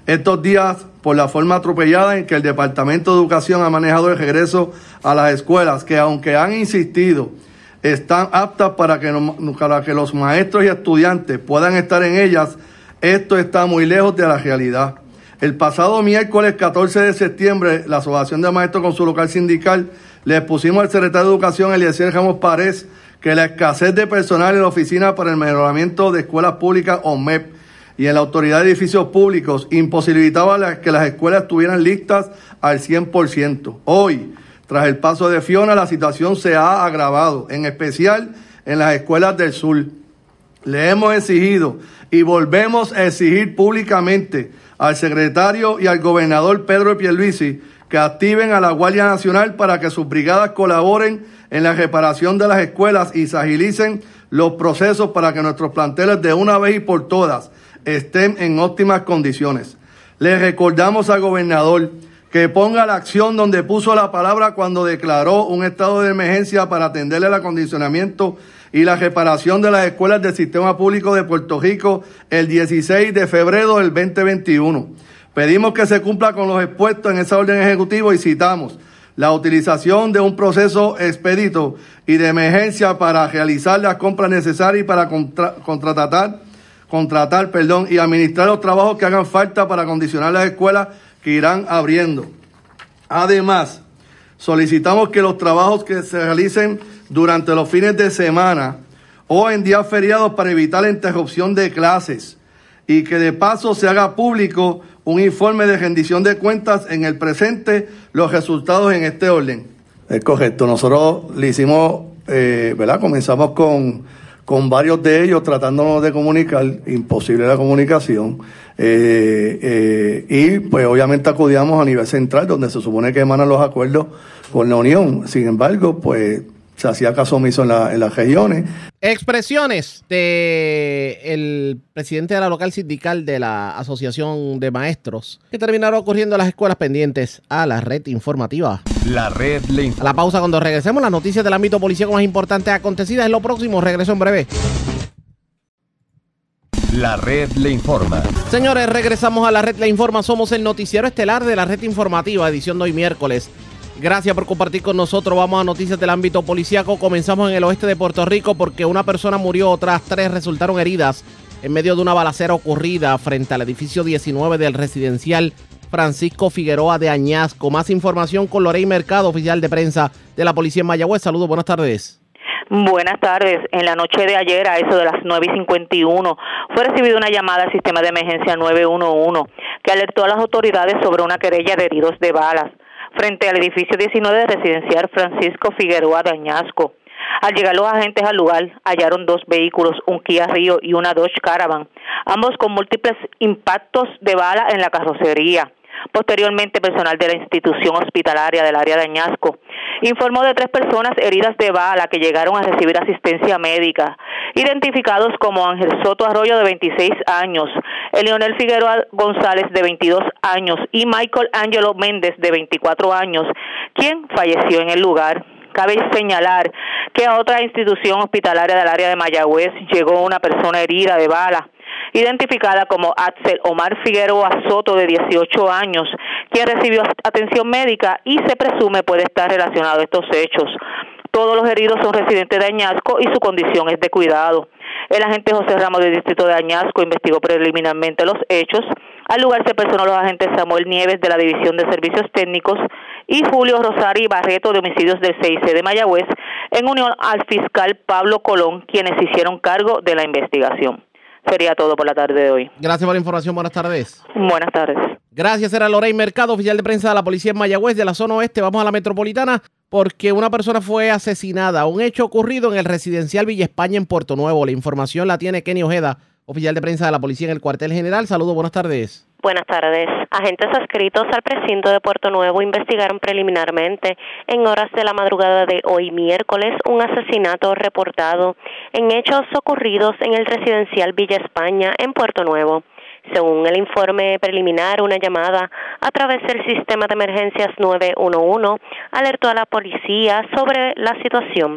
estos días por la forma atropellada en que el Departamento de Educación ha manejado el regreso a las escuelas, que aunque han insistido, están aptas para que los maestros y estudiantes puedan estar en ellas, esto está muy lejos de la realidad. El pasado miércoles 14 de septiembre, la Asociación de Maestros con su local sindical le expusimos al secretario de Educación, Eliezer Ramos Párez, que la escasez de personal en la Oficina para el Mejoramiento de Escuelas Públicas, OMEP, y en la Autoridad de Edificios Públicos imposibilitaba que las escuelas estuvieran listas al 100%. Hoy, tras el paso de Fiona, la situación se ha agravado, en especial en las escuelas del sur. Le hemos exigido y volvemos a exigir públicamente al secretario y al gobernador Pedro Pierluisi que activen a la Guardia Nacional para que sus brigadas colaboren en la reparación de las escuelas y se agilicen los procesos para que nuestros planteles de una vez y por todas estén en óptimas condiciones. Le recordamos al gobernador que ponga la acción donde puso la palabra cuando declaró un estado de emergencia para atender el acondicionamiento y la reparación de las escuelas del Sistema Público de Puerto Rico el 16 de febrero del 2021. Pedimos que se cumpla con los expuestos en esa orden ejecutiva y citamos la utilización de un proceso expedito y de emergencia para realizar las compras necesarias y para contratar y administrar los trabajos que hagan falta para acondicionar las escuelas que irán abriendo. Además, solicitamos que los trabajos que se realicen durante los fines de semana o en días feriados para evitar la interrupción de clases y que de paso se haga público un informe de rendición de cuentas en el presente, los resultados en este orden. Es correcto, nosotros le hicimos, comenzamos con varios de ellos tratándonos de comunicar, imposible la comunicación, y pues obviamente acudíamos a nivel central donde se supone que emanan los acuerdos con la Unión. Sin embargo, pues se hacía caso omiso en las regiones. Expresiones de el presidente de la local sindical de la Asociación de Maestros que terminaron ocurriendo en las escuelas pendientes a la red informativa. La red le informa. A la pausa cuando regresemos, las noticias del ámbito policíaco más importantes acontecidas en lo próximo. Regreso en breve. La red le informa. Señores, regresamos a la red le informa. Somos el noticiero estelar de la red informativa, edición de hoy miércoles. Gracias por compartir con nosotros. Vamos a noticias del ámbito policíaco. Comenzamos en el oeste de Puerto Rico porque una persona murió, otras 3 resultaron heridas en medio de una balacera ocurrida frente al edificio 19 del residencial Francisco Figueroa de Añasco. Más información con Lorey Mercado, oficial de prensa de la policía en Mayagüez. Saludos, buenas tardes. Buenas tardes. En la noche de ayer, a eso de las 9:51, fue recibida una llamada al sistema de emergencia 911 que alertó a las autoridades sobre una querella de heridos de balas frente al edificio 19 del residencial Francisco Figueroa de Añasco. Al llegar los agentes al lugar, hallaron 2 vehículos, un Kia Rio y una Dodge Caravan, ambos con múltiples impactos de bala en la carrocería. Posteriormente, personal de la institución hospitalaria del área de Añasco informó de 3 personas heridas de bala que llegaron a recibir asistencia médica, identificados como Ángel Soto Arroyo, de 26 años, Leonel Figueroa González, de 22 años, y Michael Angelo Méndez, de 24 años, quien falleció en el lugar. Cabe señalar que a otra institución hospitalaria del área de Mayagüez llegó una persona herida de bala, identificada como Axel Omar Figueroa Soto, de 18 años, quien recibió atención médica y se presume puede estar relacionado a estos hechos. Todos los heridos son residentes de Añasco y su condición es de cuidado. El agente José Ramos del distrito de Añasco investigó preliminarmente los hechos. Al lugar se personó los agentes Samuel Nieves de la División de Servicios Técnicos y Julio Rosario Barreto de Homicidios del CIC de Mayagüez, en unión al fiscal Pablo Colón, quienes hicieron cargo de la investigación. Sería todo por la tarde de hoy. Gracias por la información. Buenas tardes. Buenas tardes. Gracias. Era Lorey Mercado, oficial de prensa de la policía en Mayagüez, de la zona oeste. Vamos a la metropolitana porque una persona fue asesinada. Un hecho ocurrido en el residencial Villa España en Puerto Nuevo. La información la tiene Kenny Ojeda, oficial de prensa de la policía en el cuartel general. Saludos, buenas tardes. Buenas tardes. Agentes adscritos al precinto de Puerto Nuevo investigaron preliminarmente en horas de la madrugada de hoy miércoles un asesinato reportado en hechos ocurridos en el residencial Villa España en Puerto Nuevo. Según el informe preliminar, una llamada a través del sistema de emergencias 911 alertó a la policía sobre la situación.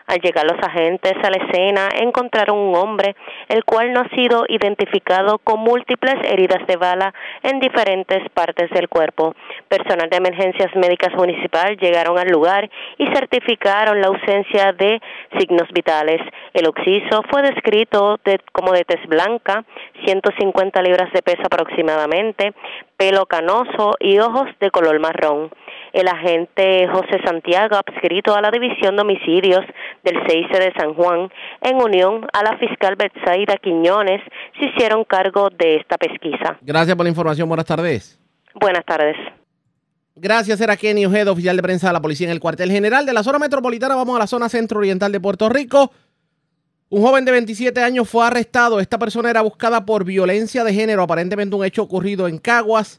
Al llegar los agentes a la escena, encontraron un hombre, el cual no ha sido identificado, con múltiples heridas de bala en diferentes partes del cuerpo. Personal de emergencias médicas municipal llegaron al lugar y certificaron la ausencia de signos vitales. El occiso fue descrito como de tez blanca, 150 libras de peso aproximadamente, pelo canoso y ojos de color marrón. El agente José Santiago, adscrito a la División de Homicidios del CIC de San Juan, en unión a la fiscal Betsaida Quiñones, se hicieron cargo de esta pesquisa. Gracias por la información. Buenas tardes. Buenas tardes. Gracias, era Kenny Ojeda, oficial de prensa de la policía en el cuartel general de la zona metropolitana. Vamos a la zona centro-oriental de Puerto Rico. Un joven de 27 años fue arrestado. Esta persona era buscada por violencia de género, aparentemente un hecho ocurrido en Caguas.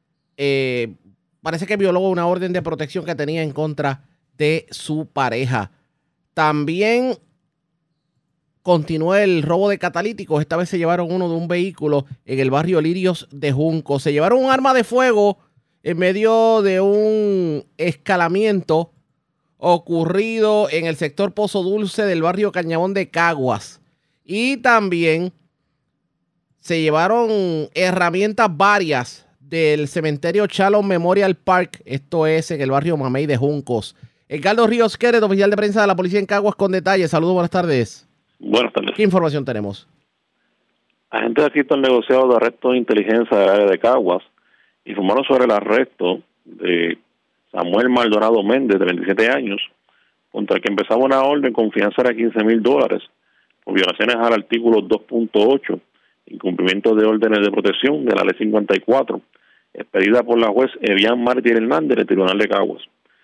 Parece que violó una orden de protección que tenía en contra de su pareja. También continuó el robo de catalíticos. Esta vez se llevaron uno de un vehículo en el barrio Lirios de Junco. Se llevaron un arma de fuego en medio de un escalamiento ocurrido en el sector Pozo Dulce del barrio Cañabón de Caguas. Y también se llevaron herramientas varias del cementerio Chalon Memorial Park. Esto es en el barrio Mamey de Juncos. Edgardo Ríos Quérez, oficial de prensa de la policía en Caguas, con detalles. Saludos, buenas tardes. Buenas tardes. ¿Qué información tenemos? Agentes adscritos al negociado de arresto de inteligencia del área de Caguas informaron sobre el arresto de Samuel Maldonado Méndez, de 27 años, contra el que empezaba una orden con fianza de $15,000 por violaciones al artículo 2.8, incumplimiento de órdenes de protección de la Ley 54, expedida por la juez Evian Mártir Hernández del Tribunal de Caguas.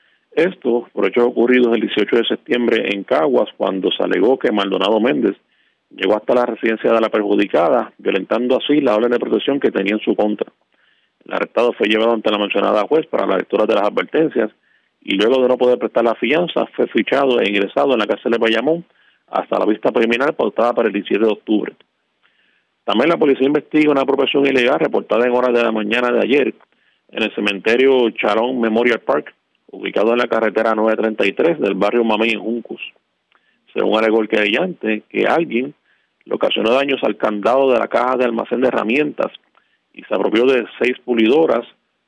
Esto por hechos ocurridos el 18 de septiembre en Caguas, cuando se alegó que Maldonado Méndez llegó hasta la residencia de la perjudicada, violentando así la orden de protección que tenía en su contra. El arrestado fue llevado ante la mencionada juez para la lectura de las advertencias y luego de no poder prestar la fianza fue fichado e ingresado en la cárcel de Bayamón hasta la vista preliminar pautada para el 17 de octubre. También la policía investiga una apropiación ilegal reportada en horas de la mañana de ayer en el cementerio Chalon Memorial Park, ubicado en la carretera 933 del barrio Mamey en Juncos. Según alegó el querellante, que alguien le ocasionó daños al candado de la caja de almacén de herramientas y se apropió de 6 pulidoras,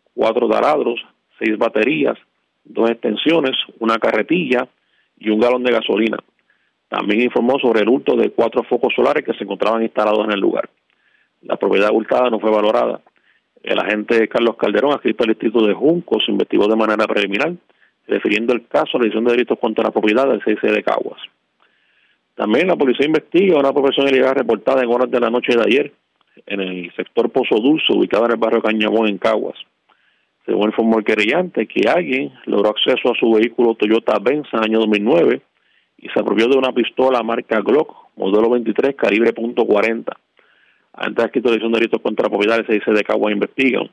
4 taladros, 6 baterías, 2 extensiones, una carretilla y un galón de gasolina. También informó sobre el hurto de 4 focos solares que se encontraban instalados en el lugar. La propiedad hurtada no fue valorada. El agente Carlos Calderón, adscrito al distrito de Juncos, investigó de manera preliminar, refiriendo el caso a la División de Delitos contra la Propiedad del CIC de Caguas. También la policía investiga una apropiación ilegal reportada en horas de la noche de ayer en el sector Pozo Dulce, ubicado en el barrio Cañabón en Caguas. Según informó el querellante, que alguien logró acceso a su vehículo Toyota Venza año 2009 y se apropió de una pistola marca Glock, modelo 23, calibre .40. Antes de la División de Delitos contra la Propiedad del CIC de Caguas investigan.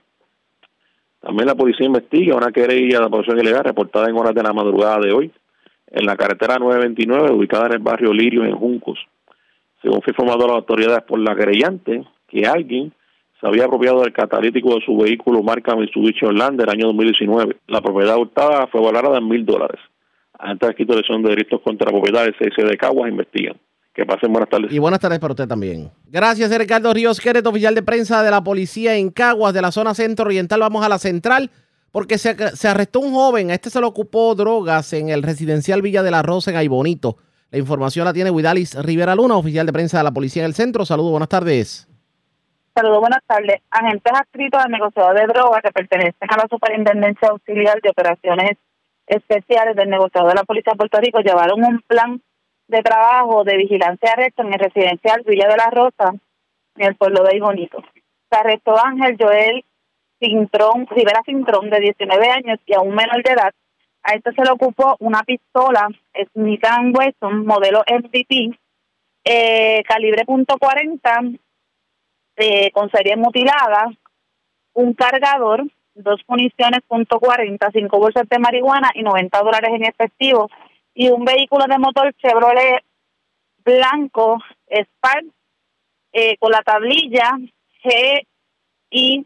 También la policía investiga una querella de apropiación ilegal reportada en horas de la madrugada de hoy en la carretera 929, ubicada en el barrio Lirio en Juncos. Según fue informado a las autoridades por la querellante, que alguien se había apropiado del catalítico de su vehículo marca Mitsubishi Outlander año 2019. La propiedad hurtada fue valorada en $1,000. Antes de la División de Delitos contra la Propiedad del CIC de Caguas investigan. Que pasen buenas tardes. Y buenas tardes para usted también. Gracias, Ricardo Ríos Quérez, oficial de prensa de la policía en Caguas, de la zona centro-oriental. Vamos a la central, porque se arrestó un joven. A este se le ocupó drogas en el residencial Villa de la Rosa en Aybonito. La información la tiene Guidalis Rivera Luna, oficial de prensa de la policía en el centro. Saludos, buenas tardes. Saludos, buenas tardes. Agentes adscritos al negociador de drogas que pertenecen a la Superintendencia Auxiliar de Operaciones Especiales del negociador de la Policía de Puerto Rico llevaron un plan de trabajo de vigilancia y arresto en el residencial Villa de la Rosa, en el pueblo de Aybonito. Se arrestó a Ángel Joel Rivera Cintrón, de 19 años y a un menor de edad. A este se le ocupó una pistola Smith & Wesson, modelo MVP, calibre .40, con serie mutilada, un cargador, 2 municiones .40, 5 bolsas de marihuana y $90 en efectivo, y un vehículo de motor Chevrolet blanco Spark con la tablilla GIG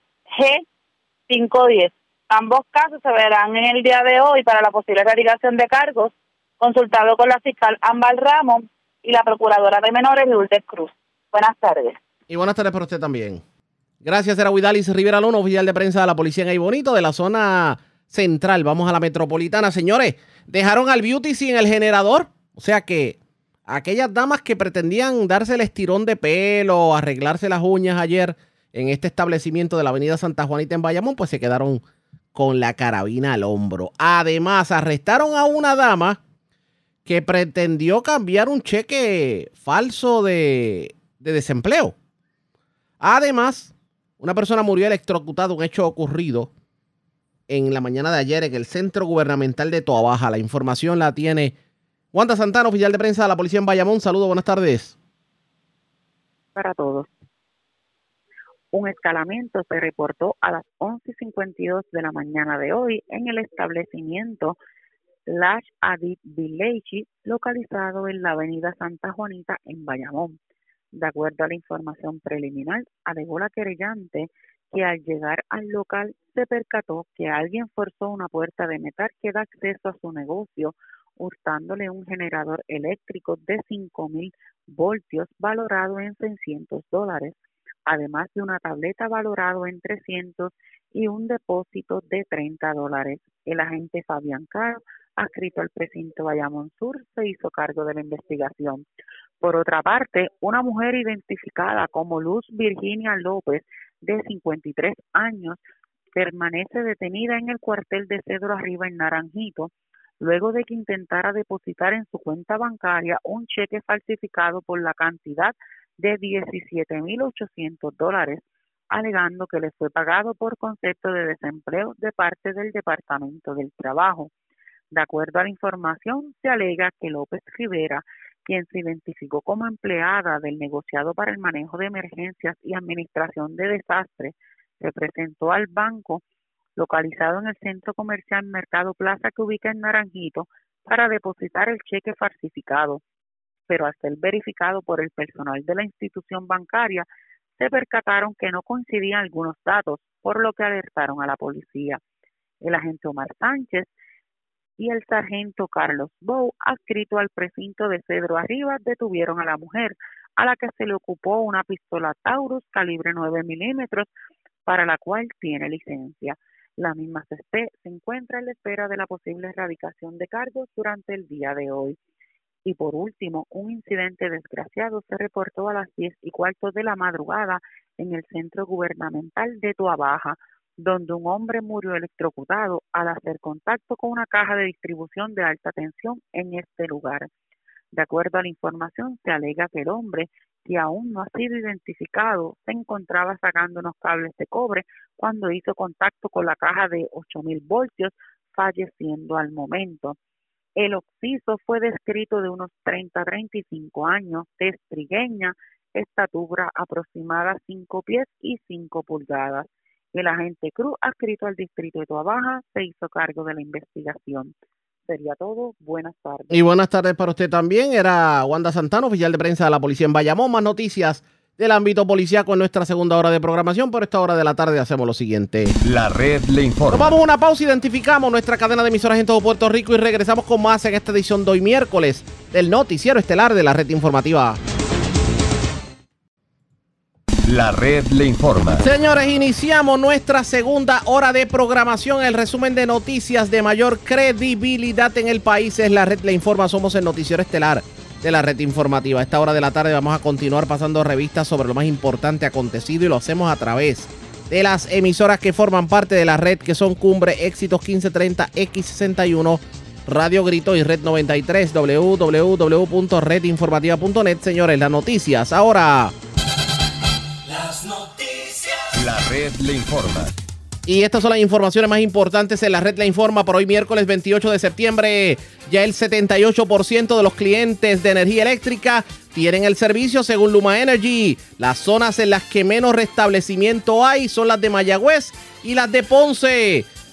510. Ambos casos se verán en el día de hoy para la posible erradicación de cargos consultado con la fiscal Ámbar Ramos y la procuradora de menores Lourdes Cruz. Buenas tardes. Y buenas tardes para usted también. Gracias, era Huidalis Rivera Luna, oficial de prensa de la policía en Ay Bonito, de la zona central. Vamos a la metropolitana. Señores, dejaron al beauty sin el generador. O sea que aquellas damas que pretendían darse el estirón de pelo, arreglarse las uñas ayer en este establecimiento de la avenida Santa Juanita en Bayamón, pues se quedaron con la carabina al hombro. Además, arrestaron a una dama que pretendió cambiar un cheque falso de desempleo. Además, una persona murió electrocutada, un hecho ocurrido en la mañana de ayer en el Centro Gubernamental de Toabaja. La información la tiene Wanda Santana, oficial de prensa de la policía en Bayamón. Saludos, buenas tardes. Para todos. Un escalamiento se reportó a las 11:52 de la mañana de hoy en el establecimiento Lash Adib Village, localizado en la avenida Santa Juanita en Bayamón. De acuerdo a la información preliminar, alegó la querellante que al llegar al local se percató que alguien forzó una puerta de metal que da acceso a su negocio, hurtándole un generador eléctrico de 5,000 voltios valorado en $600, además de una tableta valorado en $300 y un depósito de $30. El agente Fabián Caro, adscrito al precinto Bayamón Sur, se hizo cargo de la investigación. Por otra parte, una mujer identificada como Luz Virginia López, de 53 años, permanece detenida en el cuartel de Cedro Arriba en Naranjito, luego de que intentara depositar en su cuenta bancaria un cheque falsificado por la cantidad de $17,800, alegando que le fue pagado por concepto de desempleo de parte del Departamento del Trabajo. De acuerdo a la información, se alega que López Rivera, quien se identificó como empleada del negociado para el manejo de emergencias y administración de desastres, se presentó al banco localizado en el centro comercial Mercado Plaza que ubica en Naranjito para depositar el cheque falsificado, pero al ser verificado por el personal de la institución bancaria, se percataron que no coincidían algunos datos, por lo que alertaron a la policía. El agente Omar Sánchez y el sargento Carlos Bou, adscrito al precinto de Cedro Arriba, detuvieron a la mujer, a la que se le ocupó una pistola Taurus calibre 9 milímetros, para la cual tiene licencia. La misma se encuentra en la espera de la posible erradicación de cargos durante el día de hoy. Y por último, un incidente desgraciado se reportó a las 10:15 de la madrugada en el centro gubernamental de Toabaja, donde un hombre murió electrocutado al hacer contacto con una caja de distribución de alta tensión en este lugar. De acuerdo a la información, se alega que el hombre, que aún no ha sido identificado, se encontraba sacando unos cables de cobre cuando hizo contacto con la caja de 8,000 voltios, falleciendo al momento. El occiso fue descrito de unos 30 a 35 años, tez trigueña, estatura aproximada 5 pies y 5 pulgadas. El agente Cruz, adscrito al distrito de Toabaja, se hizo cargo de la investigación. Sería todo. Buenas tardes. Y buenas tardes para usted también. Era Wanda Santana, oficial de prensa de la policía en Bayamón. Más noticias del ámbito policíaco en nuestra segunda hora de programación. Por esta hora de la tarde hacemos lo siguiente. La red le informa. Nos vamos a una pausa, identificamos nuestra cadena de emisoras en todo Puerto Rico y regresamos con más en esta edición de hoy miércoles del noticiero estelar de la red informativa. La red le informa. Señores, iniciamos nuestra segunda hora de programación. El resumen de noticias de mayor credibilidad en el país es La Red le informa. Somos el noticiero estelar de la red informativa. A esta hora de la tarde vamos a continuar pasando revistas sobre lo más importante acontecido y lo hacemos a través de las emisoras que forman parte de la red, que son Cumbre, Éxitos 1530, X61, Radio Grito y Red 93, www.redinformativa.net. Señores, las noticias ahora. Las noticias. La red le informa. Y estas son las informaciones más importantes en La Red le informa por hoy miércoles 28 de septiembre. Ya el 78% de los clientes de energía eléctrica tienen el servicio según Luma Energy. Las zonas en las que menos restablecimiento hay son las de Mayagüez y las de Ponce.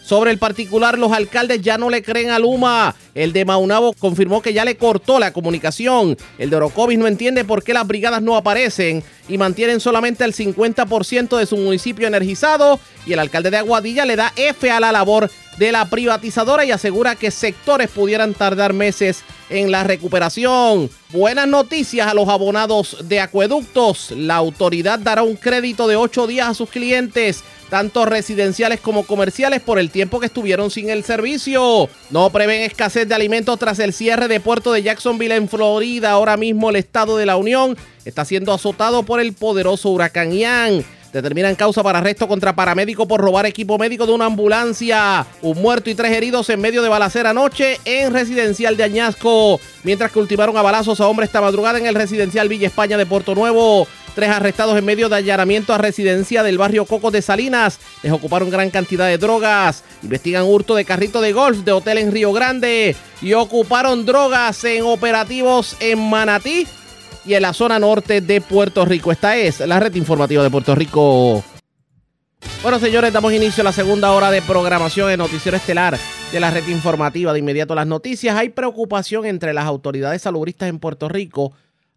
Sobre el particular, los alcaldes ya no le creen a Luma. El de Maunabo confirmó que ya le cortó la comunicación. El de Orocovis no entiende por qué las brigadas no aparecen y mantienen solamente el 50% de su municipio energizado. Y el alcalde de Aguadilla le da F a la labor de la privatizadora y asegura que sectores pudieran tardar meses en la recuperación. Buenas noticias a los abonados de acueductos. La autoridad dará un crédito de 8 días a sus clientes, tanto residenciales como comerciales, por el tiempo que estuvieron sin el servicio. No prevén escasez de alimentos tras el cierre de puerto de Jacksonville en Florida. Ahora mismo el estado de la Unión está siendo azotado por el poderoso huracán Ian. Determinan causa para arresto contra paramédico por robar equipo médico de una ambulancia. Un muerto y 3 heridos en medio de balacera anoche en residencial de Añasco. Mientras que ultimaron a balazos a hombre esta madrugada en el residencial Villa España de Puerto Nuevo. 3 arrestados en medio de allanamiento a residencia del barrio Coco de Salinas. Les ocuparon gran cantidad de drogas. Investigan hurto de carrito de golf de hotel en Río Grande. Y ocuparon drogas en operativos en Manatí y en la zona norte de Puerto Rico. Esta es la red informativa de Puerto Rico. Bueno, señores, damos inicio a la segunda hora de programación en Noticiero Estelar de la red informativa. De inmediato las noticias. Hay preocupación entre las autoridades salubristas en Puerto Rico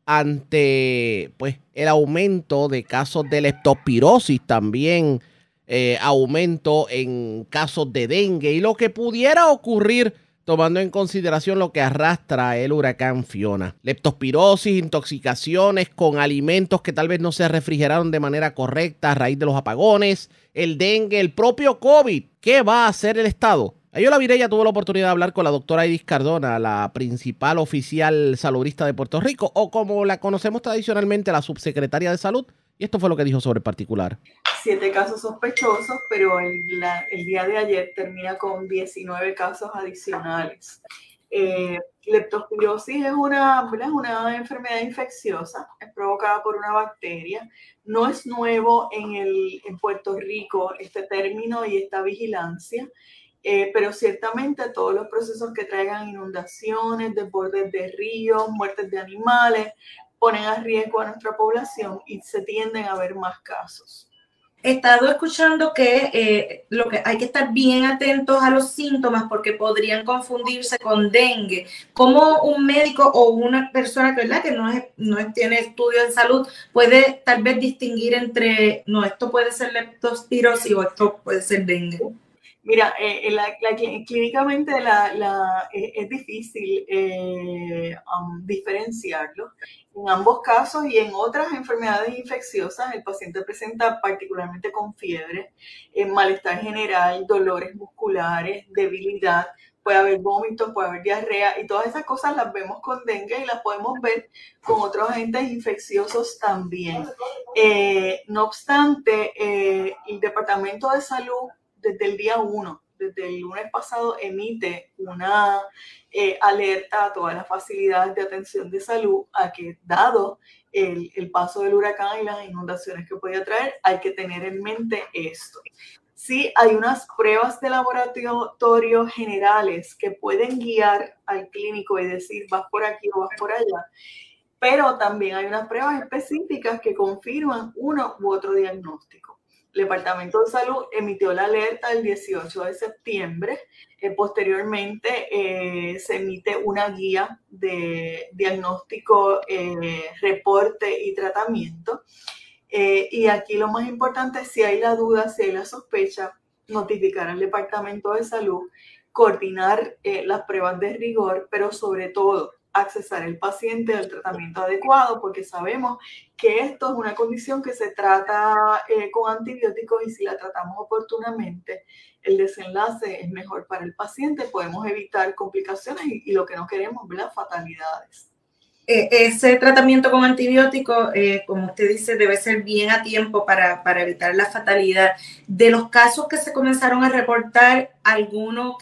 ante el aumento de casos de leptospirosis, también aumento en casos de dengue y lo que pudiera ocurrir tomando en consideración lo que arrastra el huracán Fiona. Leptospirosis, intoxicaciones con alimentos que tal vez no se refrigeraron de manera correcta a raíz de los apagones, el dengue, el propio COVID. ¿Qué va a hacer el Estado? Ayola Virella tuvo la oportunidad de hablar con la doctora Iris Cardona, la principal oficial salubrista de Puerto Rico, o como la conocemos tradicionalmente, la subsecretaria de Salud, y esto fue lo que dijo sobre el particular. 7 casos sospechosos, pero el día de ayer termina con 19 casos adicionales. Leptospirosis es una enfermedad infecciosa, es provocada por una bacteria. No es nuevo en Puerto Rico este término y esta vigilancia. Pero ciertamente todos los procesos que traigan inundaciones, desbordes de ríos, muertes de animales, ponen a riesgo a nuestra población y se tienden a ver más casos. He estado escuchando que lo que hay que estar bien atentos a los síntomas porque podrían confundirse con dengue. ¿Cómo un médico o una persona ¿verdad? Que no tiene estudio en salud puede tal vez distinguir entre, no, esto puede ser leptospirosis o esto puede ser dengue? Mira, clínicamente es difícil diferenciarlo. En ambos casos y en otras enfermedades infecciosas, el paciente presenta particularmente con fiebre, malestar general, dolores musculares, debilidad, puede haber vómitos, puede haber diarrea y todas esas cosas las vemos con dengue y las podemos ver con otros agentes infecciosos también. No obstante, el Departamento de Salud desde el día 1, desde el lunes pasado, emite una alerta a todas las facilidades de atención de salud a que, dado el paso del huracán y las inundaciones que podía traer, hay que tener en mente esto. Sí, hay unas pruebas de laboratorio generales que pueden guiar al clínico y decir vas por aquí o vas por allá, pero también hay unas pruebas específicas que confirman uno u otro diagnóstico. El Departamento de Salud emitió la alerta el 18 de septiembre. Posteriormente se emite una guía de diagnóstico, reporte y tratamiento. Y aquí lo más importante es si hay la duda, si hay la sospecha, notificar al Departamento de Salud, coordinar las pruebas de rigor, pero sobre todo accesar el paciente al tratamiento adecuado, porque sabemos que esto es una condición que se trata con antibióticos y si la tratamos oportunamente, el desenlace es mejor para el paciente, podemos evitar complicaciones y lo que no queremos, ¿verdad? Fatalidades. Ese tratamiento con antibióticos, como usted dice, debe ser bien a tiempo para evitar la fatalidad. De los casos que se comenzaron a reportar, ¿alguno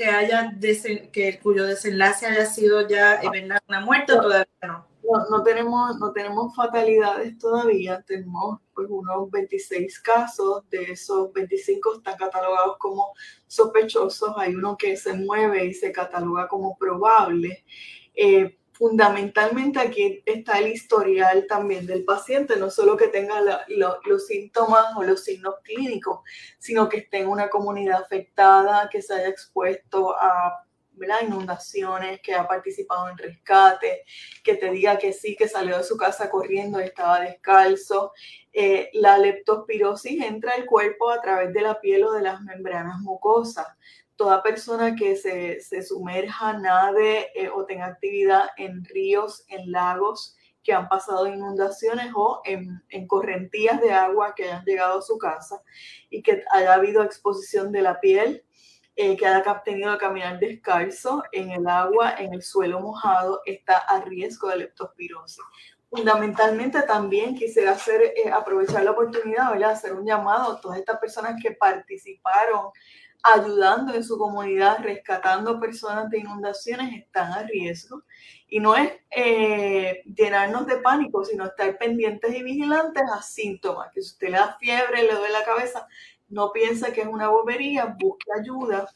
cuyo desenlace haya sido ya una muerte o todavía no? No tenemos fatalidades todavía, tenemos pues unos 26 casos, de esos 25 están catalogados como sospechosos, hay uno que se mueve y se cataloga como probable. Fundamentalmente aquí está el historial también del paciente, no solo que tenga los síntomas o los signos clínicos, sino que esté en una comunidad afectada, que se haya expuesto a, ¿verdad?, inundaciones, que ha participado en rescate, que te diga que sí, que salió de su casa corriendo y estaba descalzo. La leptospirosis entra al cuerpo a través de la piel o de las membranas mucosas. Toda persona que se sumerja, nade o tenga actividad en ríos, en lagos que han pasado inundaciones o en correntías de agua que hayan llegado a su casa y que haya habido exposición de la piel, que haya tenido que caminar descalzo en el agua, en el suelo mojado, está a riesgo de leptospirosis. Fundamentalmente también quisiera aprovechar la oportunidad, ¿verdad?, hacer un llamado a todas estas personas que participaron ayudando en su comunidad, rescatando personas de inundaciones, están a riesgo. Y no es llenarnos de pánico, sino estar pendientes y vigilantes a síntomas. Que si usted le da fiebre, le duele la cabeza, no piense que es una bobería, busque ayuda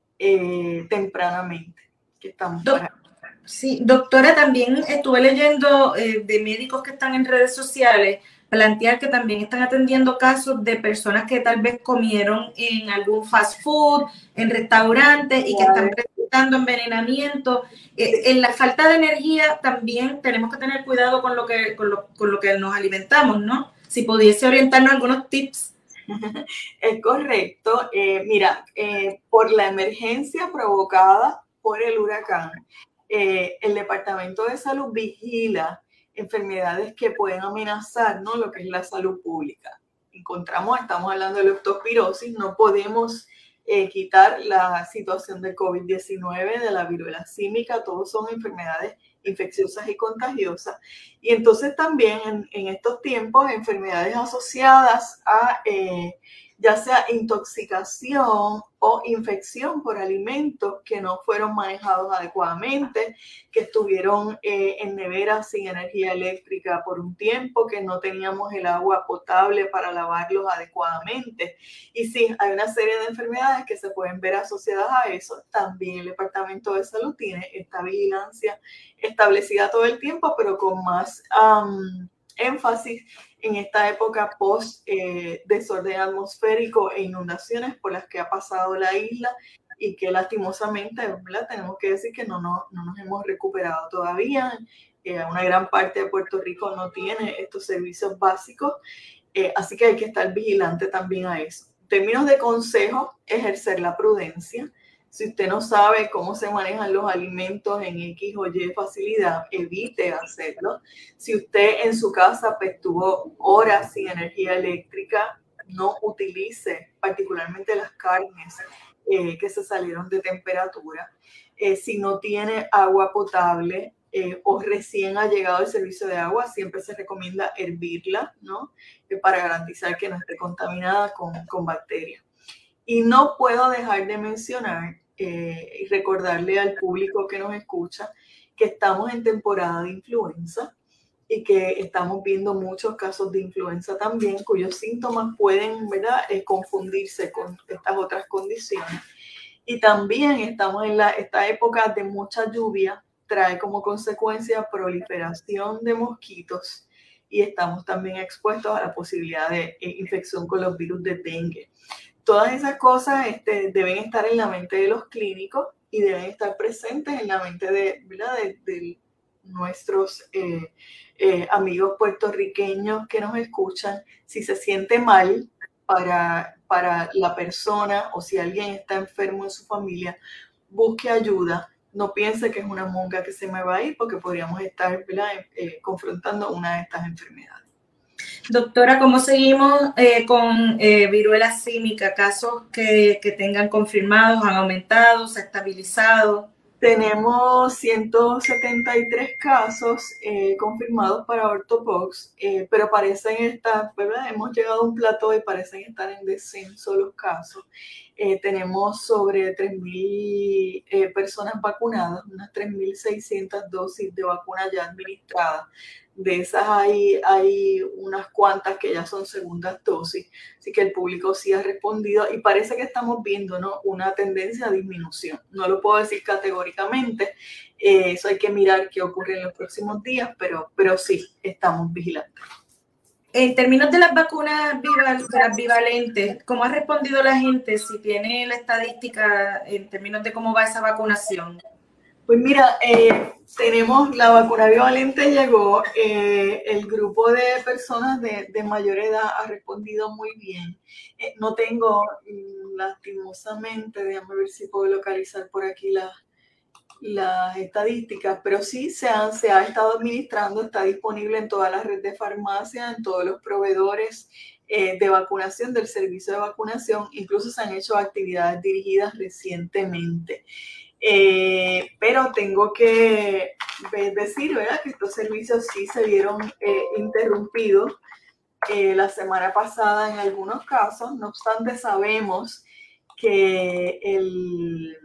tempranamente, que estamos para. Sí, doctora, también estuve leyendo de médicos que están en redes sociales plantear que también están atendiendo casos de personas que tal vez comieron en algún fast food, en restaurantes y que están presentando envenenamiento. En la falta de energía también tenemos que tener cuidado con lo que nos alimentamos, ¿no? Si pudiese orientarnos algunos tips. Es correcto. Mira, por la emergencia provocada por el huracán, el Departamento de Salud vigila enfermedades que pueden amenazar, ¿no?, lo que es la salud pública. Estamos hablando de leptospirosis, no podemos quitar la situación del COVID-19, de la viruela símica, todos son enfermedades infecciosas y contagiosas. Y entonces también en estos tiempos, enfermedades asociadas a ya sea intoxicación o infección por alimentos que no fueron manejados adecuadamente, que estuvieron en neveras sin energía eléctrica por un tiempo, que no teníamos el agua potable para lavarlos adecuadamente. Y sí, hay una serie de enfermedades que se pueden ver asociadas a eso. También el Departamento de Salud tiene esta vigilancia establecida todo el tiempo, pero con más énfasis en esta época post desorden atmosférico e inundaciones por las que ha pasado la isla y que lastimosamente, ¿verdad?, tenemos que decir que no nos hemos recuperado todavía. Una gran parte de Puerto Rico no tiene estos servicios básicos, así que hay que estar vigilante también a eso. En términos de consejo, ejercer la prudencia. Si usted no sabe cómo se manejan los alimentos en X o Y facilidad, evite hacerlo. Si usted en su casa tuvo horas sin energía eléctrica, no utilice particularmente las carnes que se salieron de temperatura. Si no tiene agua potable o recién ha llegado el servicio de agua, siempre se recomienda hervirla, ¿no?, para garantizar que no esté contaminada con bacterias. Y no puedo dejar de mencionar y recordarle al público que nos escucha que estamos en temporada de influenza y que estamos viendo muchos casos de influenza también, cuyos síntomas pueden, ¿verdad?, confundirse con estas otras condiciones. Y también estamos en esta época de mucha lluvia, trae como consecuencia proliferación de mosquitos y estamos también expuestos a la posibilidad de infección con los virus de dengue. Todas esas cosas deben estar en la mente de los clínicos y deben estar presentes en la mente de nuestros amigos puertorriqueños que nos escuchan. Si se siente mal para la persona o si alguien está enfermo en su familia, busque ayuda. No piense que es una monga que se me va a ir porque podríamos estar confrontando una de estas enfermedades. Doctora, ¿cómo seguimos con viruela símica? ¿Casos que tengan confirmados, han aumentado, se ha estabilizado? Tenemos 173 casos confirmados para ortopox, pero parecen estar, ¿verdad? Hemos llegado a un plató y parecen estar en descenso los casos. Tenemos sobre 3.000 personas vacunadas, unas 3.600 dosis de vacuna ya administradas. De esas hay unas cuantas que ya son segundas dosis, así que el público sí ha respondido y parece que estamos viendo, ¿no?, una tendencia a disminución. No lo puedo decir categóricamente, eso hay que mirar qué ocurre en los próximos días, pero sí, estamos vigilando. En términos de las vacunas bivalentes, ¿cómo ha respondido la gente? Si tiene la estadística en términos de cómo va esa vacunación. Pues mira, tenemos la vacuna bivalente, llegó, el grupo de personas de mayor edad ha respondido muy bien. No tengo, lastimosamente, déjame ver si puedo localizar por aquí las estadísticas, pero sí se ha estado administrando, está disponible en toda la red de farmacias, en todos los proveedores de vacunación, del servicio de vacunación, incluso se han hecho actividades dirigidas recientemente. Pero tengo que decir, ¿verdad?, que estos servicios sí se vieron interrumpidos la semana pasada en algunos casos. No obstante, sabemos que el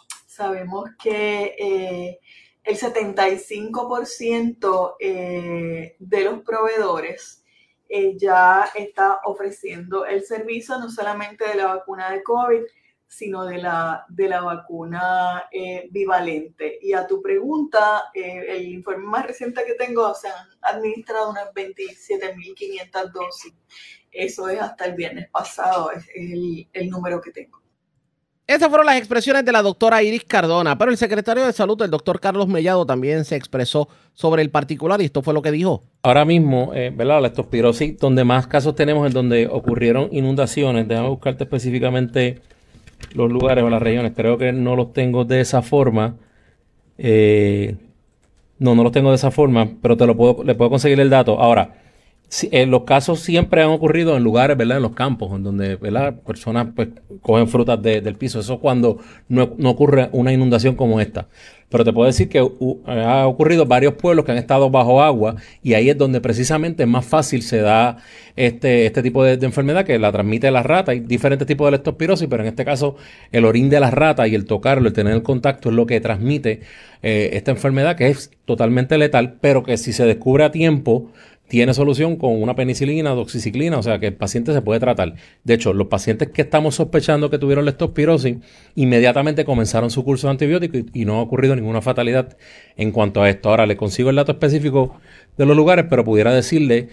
75% de los proveedores ya está ofreciendo el servicio, no solamente de la vacuna de COVID, sino de la vacuna bivalente. Y a tu pregunta, el informe más reciente que tengo, se han administrado unas 27.500 dosis. Eso es hasta el viernes pasado, es el número que tengo. Esas fueron las expresiones de la doctora Iris Cardona, pero el secretario de Salud, el doctor Carlos Mellado, también se expresó sobre el particular y esto fue lo que dijo. Ahora mismo, ¿verdad?, la leptospirosis, donde más casos tenemos en donde ocurrieron inundaciones, déjame buscarte específicamente los lugares o las regiones, creo que no los tengo de esa forma, no los tengo de esa forma, pero le puedo conseguir el dato. Ahora, los casos siempre han ocurrido en lugares, ¿verdad?, en los campos, en donde, ¿verdad?, personas pues cogen frutas del piso. Eso es cuando no ocurre una inundación como esta. Pero te puedo decir que ha ocurrido varios pueblos que han estado bajo agua y ahí es donde precisamente más fácil se da este tipo de enfermedad que la transmite la rata. Hay diferentes tipos de leptospirosis, pero en este caso el orín de la rata y el tocarlo, el tener el contacto es lo que transmite esta enfermedad, que es totalmente letal, pero que si se descubre a tiempo tiene solución con una penicilina, doxiciclina, o sea que el paciente se puede tratar. De hecho, los pacientes que estamos sospechando que tuvieron leptospirosis inmediatamente comenzaron su curso de antibióticos y no ha ocurrido ninguna fatalidad en cuanto a esto. Ahora le consigo el dato específico de los lugares, pero pudiera decirle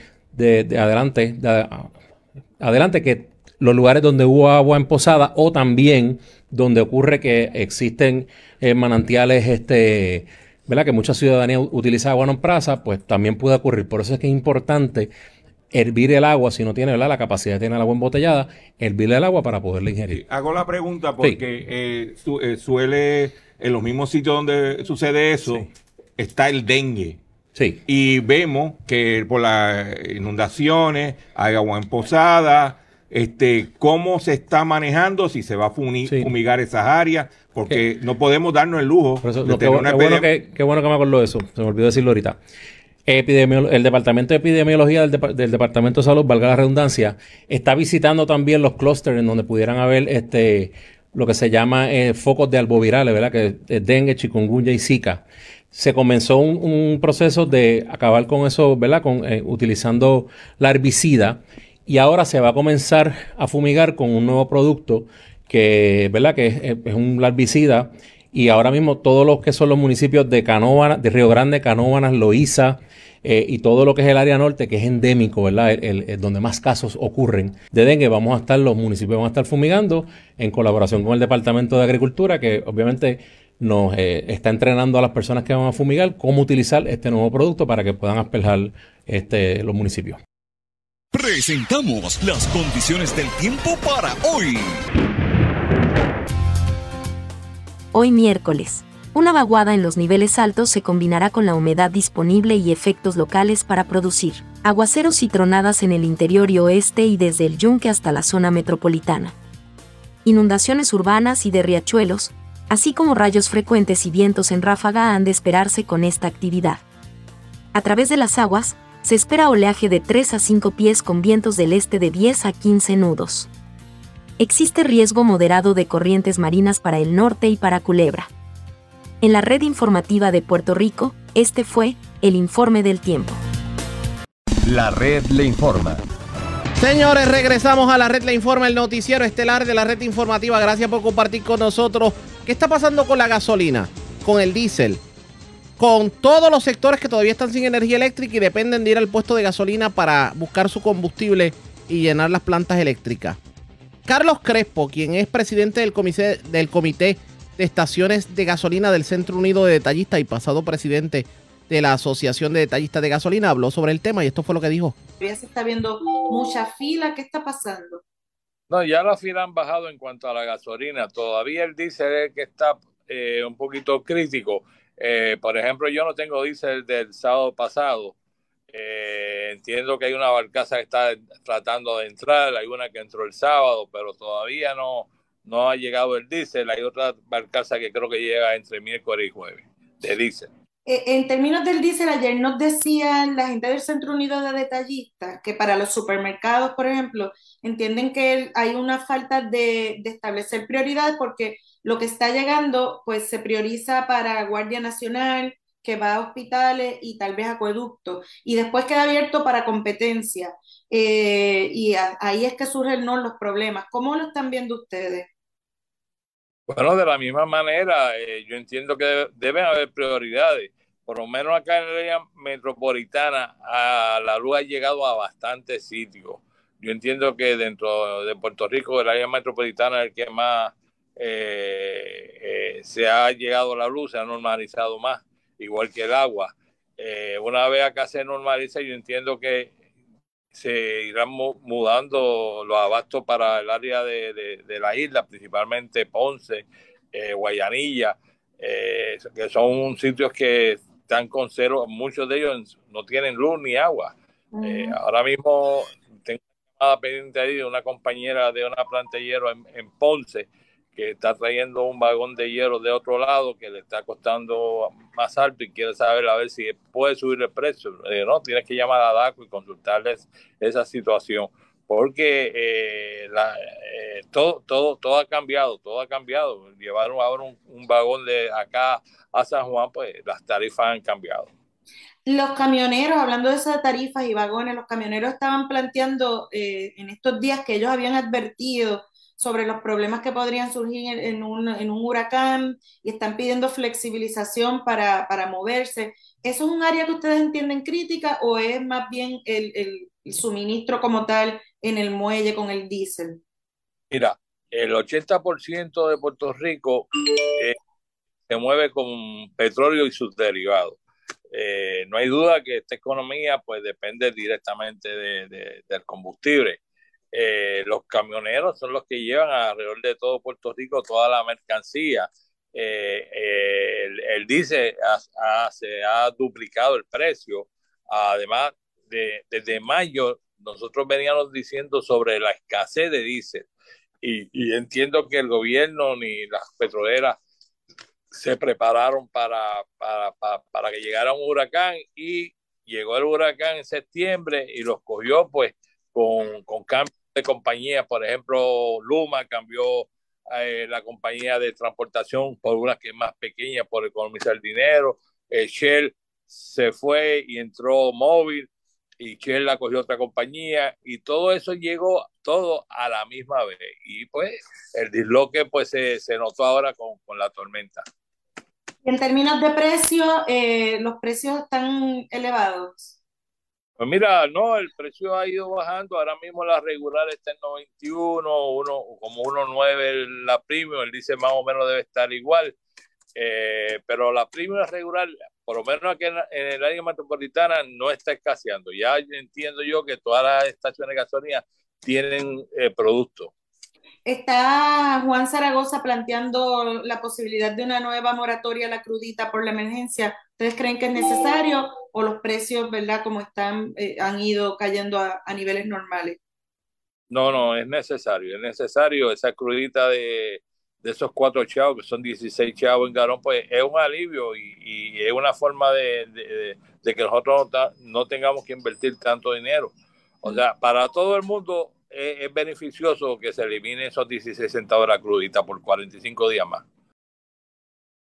adelante que los lugares donde hubo agua en posada o también donde ocurre que existen manantiales, ¿verdad?, que mucha ciudadanía utiliza agua no prasa, pues también puede ocurrir. Por eso es que es importante hervir el agua, si no tiene, ¿verdad?, la capacidad de tener el agua embotellada, hervir el agua para poderla ingerir. Sí, hago la pregunta porque suele, en los mismos sitios donde sucede eso, está el dengue. Sí. Y vemos que por las inundaciones hay agua emposada, cómo se está manejando, si se va a fumigar esas áreas, porque no podemos darnos el lujo de tener una epidemia. Qué bueno que me acordó de eso, se me olvidó decirlo ahorita. El Departamento de Epidemiología del Departamento de Salud, valga la redundancia, está visitando también los clústeres en donde pudieran haber lo que se llama focos de albovirales, ¿verdad?, que es dengue, chikungunya y zika. Se comenzó un proceso de acabar con eso, ¿verdad?, utilizando la herbicida. Y ahora se va a comenzar a fumigar con un nuevo producto que, ¿verdad?, que es un herbicida. Y ahora mismo todos los que son los municipios de Canóvanas, de Río Grande, Canóvanas, Loíza y todo lo que es el área norte, que es endémico, ¿verdad?, donde más casos ocurren de dengue, los municipios van a estar fumigando en colaboración con el Departamento de Agricultura, que obviamente nos está entrenando a las personas que van a fumigar cómo utilizar este nuevo producto para que puedan asperjar los municipios. Presentamos las condiciones del tiempo para hoy. Hoy miércoles, una vaguada en los niveles altos se combinará con la humedad disponible y efectos locales para producir aguaceros y tronadas en el interior y oeste y desde el Yunque hasta la zona metropolitana. Inundaciones urbanas y de riachuelos, así como rayos frecuentes y vientos en ráfaga han de esperarse con esta actividad. A través de las aguas, se espera oleaje de 3 a 5 pies con vientos del este de 10 a 15 nudos. Existe riesgo moderado de corrientes marinas para el norte y para Culebra. En la red informativa de Puerto Rico, este fue el informe del tiempo. La red le informa. Señores, regresamos a La Red le informa, el noticiero estelar de la red informativa. Gracias por compartir con nosotros. ¿Qué está pasando con la gasolina, con el diésel, con todos los sectores que todavía están sin energía eléctrica y dependen de ir al puesto de gasolina para buscar su combustible y llenar las plantas eléctricas? Carlos Crespo, quien es presidente del comité de estaciones de gasolina del Centro Unido de Detallistas y pasado presidente de la Asociación de Detallistas de Gasolina, habló sobre el tema y esto fue lo que dijo. Ya se está viendo mucha fila. ¿Qué está pasando? No, ya las filas han bajado en cuanto a la gasolina. Todavía el diésel es el que está un poquito crítico. Por ejemplo, yo no tengo diésel del sábado pasado. Entiendo que hay una barcaza que está tratando de entrar, hay una que entró el sábado, pero todavía no ha llegado el diésel. Hay otra barcaza que creo que llega entre miércoles y jueves de diésel. En términos del diésel, ayer nos decían la gente del Centro Unido de Detallistas que para los supermercados, por ejemplo, entienden que hay una falta de establecer prioridades porque lo que está llegando pues se prioriza para Guardia Nacional, que va a hospitales y tal vez acueductos, y después queda abierto para competencia. Ahí es que surgen los problemas. ¿Cómo lo están viendo ustedes? Bueno, de la misma manera, yo entiendo que deben haber prioridades. Por lo menos acá en el área metropolitana, la luz ha llegado a bastantes sitios. Yo entiendo que dentro de Puerto Rico, el área metropolitana es el que más se ha llegado la luz, se ha normalizado más, igual que el agua. Una vez acá se normaliza, yo entiendo que se irán mudando los abastos para el área de la isla, principalmente Ponce, Guayanilla, que son sitios que están con cero. Muchos de ellos no tienen luz ni agua. Ahora mismo tengo una llamada pendiente ahí de una compañera de una planta de hierro en Ponce, que está trayendo un vagón de hierro de otro lado que le está costando más alto y quiere saber a ver si puede subir el precio. No, tienes que llamar a DACO y consultarles esa situación, porque todo ha cambiado, Llevaron ahora un vagón de acá a San Juan, pues las tarifas han cambiado. Los camioneros, hablando de esas tarifas y vagones, los camioneros estaban planteando en estos días que ellos habían advertido sobre los problemas que podrían surgir en un huracán y están pidiendo flexibilización para moverse. ¿Eso es un área que ustedes entienden crítica o es más bien el suministro como tal en el muelle con el diésel? Mira, el 80% de Puerto Rico se mueve con petróleo y sus derivados. No hay duda que esta economía pues depende directamente del combustible. Los camioneros son los que llevan alrededor de todo Puerto Rico toda la mercancía. El diésel se ha duplicado el precio. Además, desde mayo nosotros veníamos diciendo sobre la escasez de diésel y entiendo que el gobierno ni las petroleras se prepararon para que llegara un huracán, y llegó el huracán en septiembre y los cogió pues con cambios de compañía. Por ejemplo, Luma cambió la compañía de transportación por una que es más pequeña por economizar dinero. Shell se fue y entró Móvil y Shell la cogió otra compañía, y todo eso llegó todo a la misma vez, y pues el disloque pues se notó ahora con la tormenta. En términos de precio, los precios están elevados. Pues mira, no, el precio ha ido bajando. Ahora mismo la regular está en 91, como 1.9 la premium. Él dice más o menos debe estar igual. Pero la premium regular, por lo menos aquí en el área metropolitana, no está escaseando. Ya entiendo yo que todas las estaciones de gasolina tienen producto. Está Juan Zaragoza planteando la posibilidad de una nueva moratoria a la crudita por la emergencia. ¿Ustedes creen que es necesario o los precios, verdad, como están, han ido cayendo a niveles normales? No, es necesario. Esa crudita de esos 4 chavos, que son 16 chavos en galón, pues es un alivio y es una forma de que nosotros no tengamos que invertir tanto dinero. O sea, para todo el mundo es beneficioso que se elimine esos 16 centavos de la crudita por 45 días más.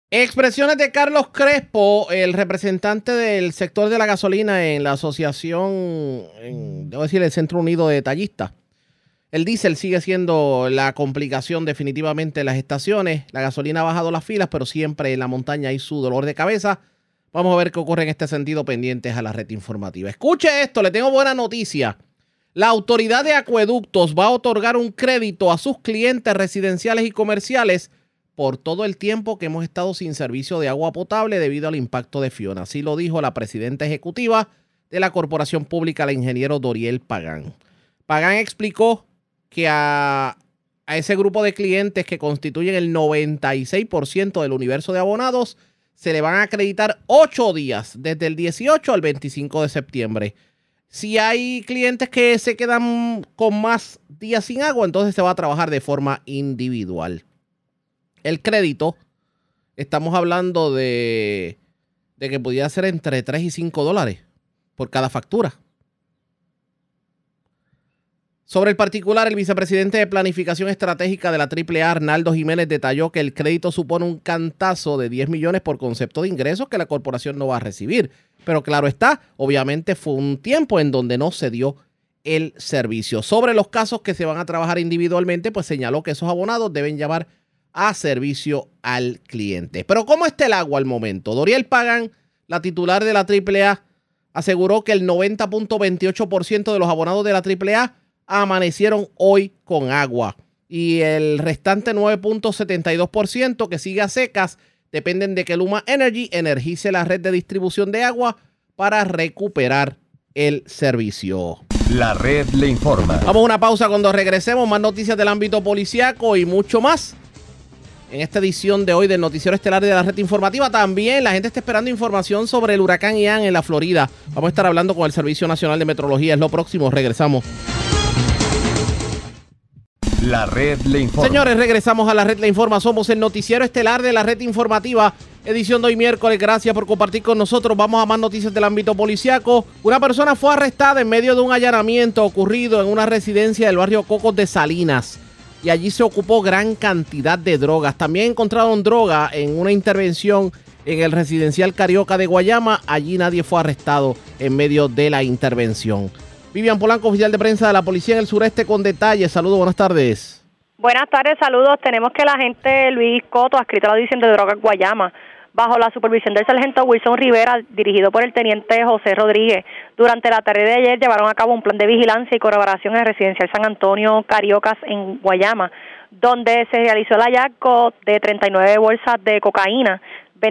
Expresiones de Carlos Crespo, el representante del sector de la gasolina en la asociación, debo decir, el Centro Unido de Detallistas. El diésel sigue siendo la complicación definitivamente en las estaciones. La gasolina ha bajado las filas, pero siempre en la montaña hay su dolor de cabeza. Vamos a ver qué ocurre en este sentido, pendientes a la red informativa. Escuche esto, le tengo buena noticia. La Autoridad de Acueductos va a otorgar un crédito a sus clientes residenciales y comerciales por todo el tiempo que hemos estado sin servicio de agua potable debido al impacto de Fiona. Así lo dijo la presidenta ejecutiva de la Corporación Pública, la ingeniero Doriel Pagán. Pagán explicó que a ese grupo de clientes que constituyen el 96% del universo de abonados se le van a acreditar 8 días, desde el 18 al 25 de septiembre. Si hay clientes que se quedan con más días sin agua, entonces se va a trabajar de forma individual. El crédito, estamos hablando de que pudiera ser entre 3 y 5 dólares por cada factura. Sobre el particular, el vicepresidente de Planificación Estratégica de la AAA, Arnaldo Jiménez, detalló que el crédito supone un cantazo de 10 millones por concepto de ingresos que la corporación no va a recibir. Pero claro está, obviamente fue un tiempo en donde no se dio el servicio. Sobre los casos que se van a trabajar individualmente, pues señaló que esos abonados deben llamar a servicio al cliente. Pero ¿cómo está el agua al momento? Doriel Pagán, la titular de la AAA, aseguró que el 90.28% de los abonados de la AAA amanecieron hoy con agua. Y el restante 9.72% que sigue a secas dependen de que Luma Energy energice la red de distribución de agua para recuperar el servicio. La red le informa. Vamos a una pausa. Cuando regresemos, más noticias del ámbito policiaco y mucho más. En esta edición de hoy del Noticiero Estelar de la Red Informativa, también la gente está esperando información sobre el huracán Ian en la Florida. Vamos a estar hablando con el Servicio Nacional de Meteorología. Es lo próximo. Regresamos. La red le informa. Señores, regresamos a la red le informa. Somos el Noticiero Estelar de la Red Informativa, edición de hoy miércoles. Gracias por compartir con nosotros. Vamos a más noticias del ámbito policiaco. Una persona fue arrestada en medio de un allanamiento ocurrido en una residencia del barrio Cocos de Salinas. Y allí se ocupó gran cantidad de drogas. También encontraron droga en una intervención en el residencial Carioca de Guayama. Allí nadie fue arrestado en medio de la intervención. Vivian Polanco, oficial de prensa de la Policía en el Sureste, con detalles. Saludos, buenas tardes. Buenas tardes, saludos. Tenemos que el agente Luis Coto, adscrito a la División de Drogas Guayama, bajo la supervisión del sargento Wilson Rivera, dirigido por el teniente José Rodríguez, durante la tarde de ayer llevaron a cabo un plan de vigilancia y colaboración en el residencial San Antonio Cariocas en Guayama, donde se realizó el hallazgo de 39 bolsas de cocaína,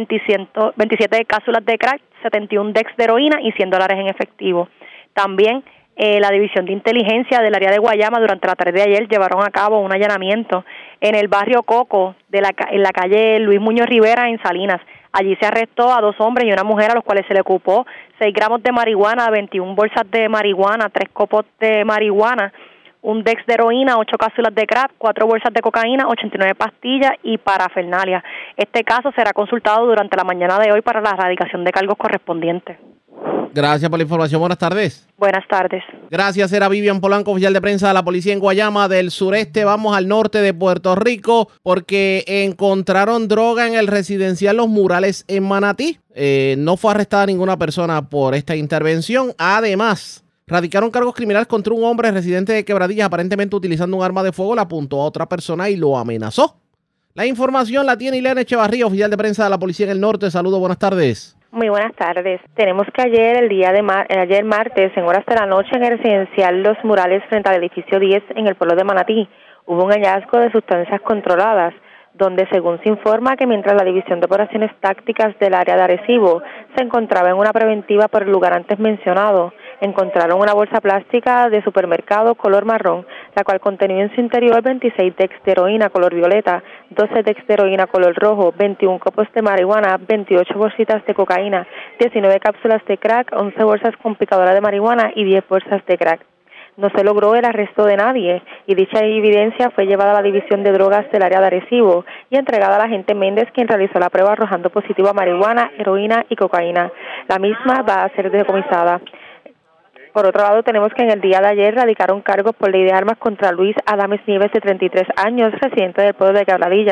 27 cápsulas de crack, 71 dex de heroína y $100 en efectivo. También la División de Inteligencia del área de Guayama durante la tarde de ayer llevaron a cabo un allanamiento en el barrio Coco, en la calle Luis Muñoz Rivera en Salinas. Allí se arrestó a 2 hombres y una mujer a los cuales se le ocupó 6 gramos de marihuana, 21 bolsas de marihuana, 3 copos de marihuana, un dex de heroína, 8 cápsulas de crack, 4 bolsas de cocaína, 89 pastillas y parafernalia. Este caso será consultado durante la mañana de hoy para la erradicación de cargos correspondientes. Gracias por la información. Buenas tardes. Buenas tardes. Gracias. Era Vivian Polanco, oficial de prensa de la Policía en Guayama del Sureste. Vamos al norte de Puerto Rico porque encontraron droga en el residencial Los Murales en Manatí. No fue arrestada ninguna persona por esta intervención. Además, radicaron cargos criminales contra un hombre residente de Quebradillas, aparentemente utilizando un arma de fuego, le apuntó a otra persona y lo amenazó. La información la tiene Ileana Echevarría, oficial de prensa de la Policía en el Norte. Saludos, buenas tardes. Muy buenas tardes. Tenemos que ayer martes, en horas de la noche, en el residencial Los Murales, frente al edificio 10, en el pueblo de Manatí, hubo un hallazgo de sustancias controladas, donde según se informa que mientras la División de Operaciones Tácticas del área de Arecibo se encontraba en una preventiva por el lugar antes mencionado, encontraron una bolsa plástica de supermercado color marrón, la cual contenía en su interior 26 dex de heroína color violeta, 12 dex de heroína color rojo, 21 copos de marihuana, 28 bolsitas de cocaína, 19 cápsulas de crack, 11 bolsas con picadora de marihuana y 10 bolsas de crack. No se logró el arresto de nadie y dicha evidencia fue llevada a la División de Drogas del área de Arecibo y entregada al agente Méndez, quien realizó la prueba arrojando positivo a marihuana, heroína y cocaína. La misma va a ser decomisada. Por otro lado, tenemos que en el día de ayer radicaron cargos por ley de armas contra Luis Adames Nieves, de 33 años, residente del pueblo de Quebradillas.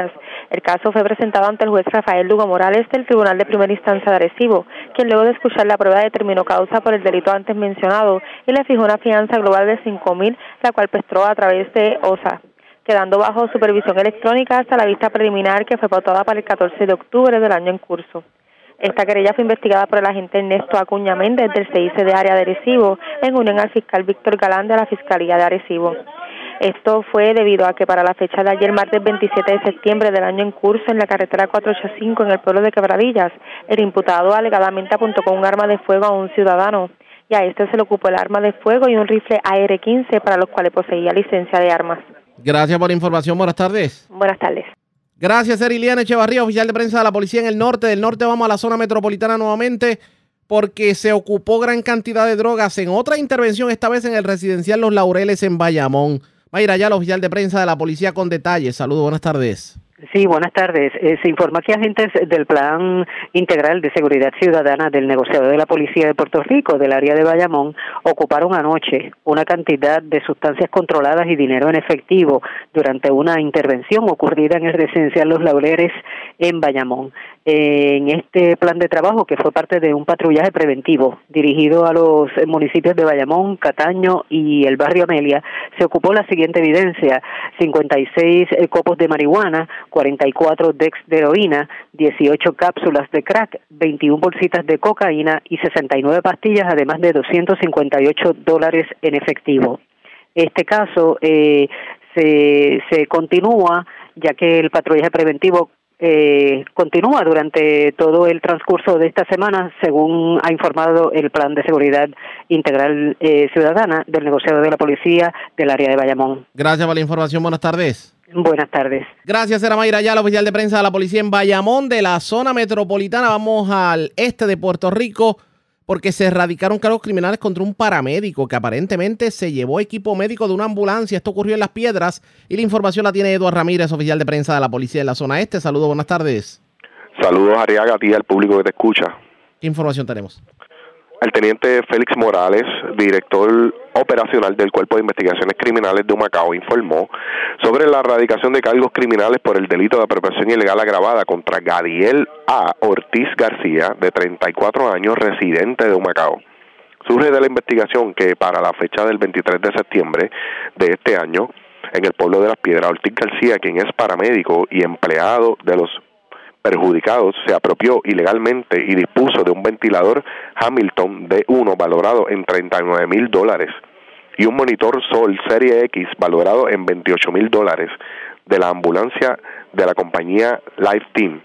El caso fue presentado ante el juez Rafael Lugo Morales del Tribunal de Primera Instancia de Arecibo, quien luego de escuchar la prueba determinó causa por el delito antes mencionado y le fijó una fianza global de $5,000, la cual prestó a través de OSA, quedando bajo supervisión electrónica hasta la vista preliminar que fue pautada para el 14 de octubre del año en curso. Esta querella fue investigada por el agente Ernesto Acuña Méndez del CIC de área de Arecibo, en unión al fiscal Víctor Galán de la Fiscalía de Arecibo. Esto fue debido a que para la fecha de ayer, martes 27 de septiembre del año en curso, en la carretera 485 en el pueblo de Quebradillas, el imputado alegadamente apuntó con un arma de fuego a un ciudadano, y a este se le ocupó el arma de fuego y un rifle AR-15 para los cuales poseía licencia de armas. Gracias por la información. Buenas tardes. Buenas tardes. Gracias, Eriliana Echevarría, oficial de prensa de la policía en el norte. Del norte vamos a la zona metropolitana nuevamente porque se ocupó gran cantidad de drogas en otra intervención, esta vez en el residencial Los Laureles en Bayamón. Mayra Ayala, oficial de prensa de la policía con detalles. Saludos, buenas tardes. Sí, buenas tardes. Se informa que agentes del Plan Integral de Seguridad Ciudadana del negociado de la Policía de Puerto Rico, del área de Bayamón, ocuparon anoche una cantidad de sustancias controladas y dinero en efectivo durante una intervención ocurrida en el residencial Los Laureles en Bayamón. En este plan de trabajo, que fue parte de un patrullaje preventivo dirigido a los municipios de Bayamón, Cataño y el barrio Amelia, se ocupó la siguiente evidencia: 56 copos de marihuana, 44 decks de heroína, 18 cápsulas de crack, 21 bolsitas de cocaína y 69 pastillas, además de $258 en efectivo. Este caso se continúa, ya que el patrullaje preventivo continúa durante todo el transcurso de esta semana, según ha informado el Plan de Seguridad Integral Ciudadana del negociado de la policía del área de Bayamón. Gracias por la información. Buenas tardes. Buenas tardes. Gracias, era Mayra Ayala, oficial de prensa de la policía en Bayamón, de la zona metropolitana. Vamos al este de Puerto Rico porque se erradicaron cargos criminales contra un paramédico que aparentemente se llevó equipo médico de una ambulancia. Esto ocurrió en Las Piedras y la información la tiene Eduardo Ramírez, oficial de prensa de la policía de la zona este. Saludos, buenas tardes. Saludos, Arriaga, a ti y al público que te escucha. ¿Qué información tenemos? El teniente Félix Morales, director operacional del Cuerpo de Investigaciones Criminales de Humacao, informó sobre la erradicación de cargos criminales por el delito de apropiación ilegal agravada contra Gadiel A. Ortiz García, de 34 años, residente de Humacao. Surge de la investigación que para la fecha del 23 de septiembre de este año, en el pueblo de Las Piedras, Ortiz García, quien es paramédico y empleado de los perjudicados, se apropió ilegalmente y dispuso de un ventilador Hamilton D1 valorado en $39,000 y un monitor Sol Serie X valorado en $28,000 de la ambulancia de la compañía Life Team.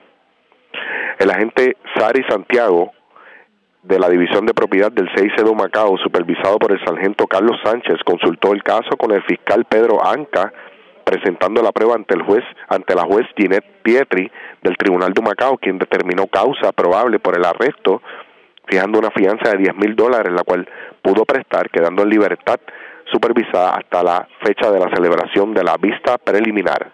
El agente Sari Santiago, de la División de Propiedad del CIC de Humacao, supervisado por el sargento Carlos Sánchez, consultó el caso con el fiscal Pedro Anca, presentando la prueba ante la juez Ginette Pietri del Tribunal de Humacao, quien determinó causa probable por el arresto, fijando una fianza de $10,000, la cual pudo prestar, quedando en libertad supervisada hasta la fecha de la celebración de la vista preliminar.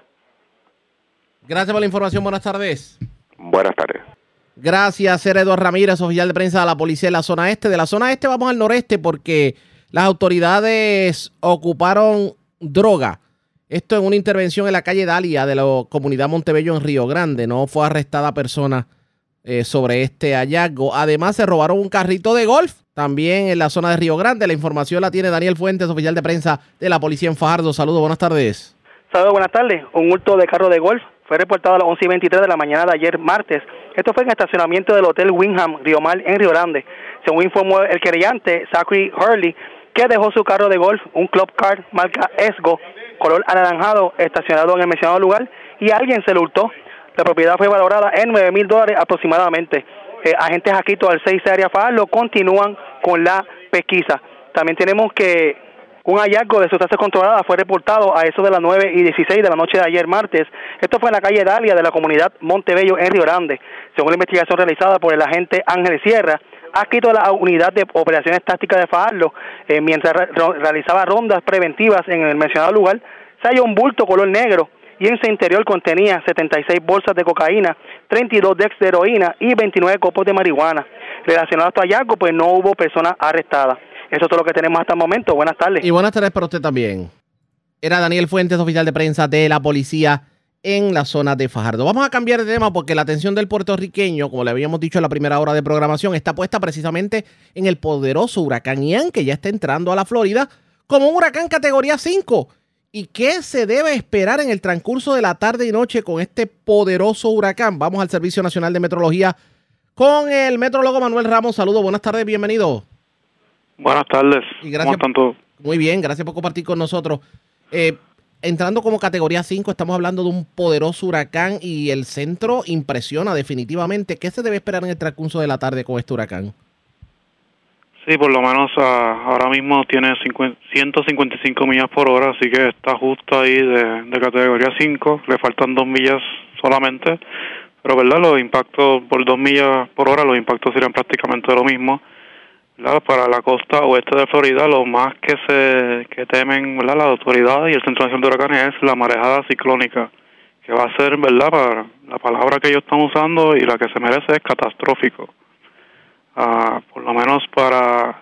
Gracias por la información. Buenas tardes. Buenas tardes. Gracias, era Eduardo Ramírez, oficial de prensa de la policía de la zona este. De la zona este vamos al noreste porque las autoridades ocuparon droga. Esto en una intervención en la calle Dalia de la comunidad Montebello en Río Grande. No fue arrestada persona sobre este hallazgo. Además, se robaron un carrito de golf también en la zona de Río Grande. La información la tiene Daniel Fuentes, oficial de prensa de la policía en Fajardo. Saludos, buenas tardes. Saludos, buenas tardes. Un hurto de carro de golf fue reportado a las 11:23 de la mañana de ayer martes. Esto fue en el estacionamiento del Hotel Wyndham Río Mar en Río Grande. Según informó el querellante, Zachary Hurley, que dejó su carro de golf, un Club Car marca Esgo, color anaranjado, estacionado en el mencionado lugar, y alguien se lo hurtó. La propiedad fue valorada en $9,000 aproximadamente. Agentes adscritos al 6 área Fajardo continúan con la pesquisa. También tenemos que un hallazgo de sustancias controladas fue reportado a eso de las 9:16 de la noche de ayer martes. Esto fue en la calle Dalia de la comunidad Montebello en Río Grande. Según la investigación realizada por el agente Ángel Sierra, adscrito a la unidad de operaciones tácticas de Fajardo, mientras realizaba rondas preventivas en el mencionado lugar, se halló un bulto color negro y en su interior contenía 76 bolsas de cocaína, 32 decks de heroína y 29 copos de marihuana. Relacionado a este hallazgo, pues no hubo persona arrestada. Eso es todo lo que tenemos hasta el momento. Buenas tardes. Y buenas tardes para usted también. Era Daniel Fuentes, oficial de prensa de la policía en la zona de Fajardo. Vamos a cambiar de tema porque la atención del puertorriqueño, como le habíamos dicho en la primera hora de programación, está puesta precisamente en el poderoso huracán Ian, que ya está entrando a la Florida como un huracán categoría 5. ¿Y qué se debe esperar en el transcurso de la tarde y noche con este poderoso huracán? Vamos al Servicio Nacional de Meteorología con el metrólogo Manuel Ramos. Saludos, buenas tardes, bienvenido. Buenas tardes. Y gracias, ¿cómo están todos? Muy bien, gracias por compartir con nosotros. Entrando como categoría 5, estamos hablando de un poderoso huracán y el centro impresiona definitivamente. ¿Qué se debe esperar en el transcurso de la tarde con este huracán? Sí, por lo menos ahora mismo tiene 155 millas por hora, así que está justo ahí de categoría 5. Le faltan 2 millas solamente, pero verdad, los impactos por 2 millas por hora, los impactos serían prácticamente lo mismo. ¿Verdad? Para la costa oeste de Florida, lo más que temen, ¿verdad?, las autoridades y el Centro Nacional de Huracanes es la marejada ciclónica, que va a ser, ¿verdad?, para la palabra que ellos están usando y la que se merece es catastrófico. Por lo menos para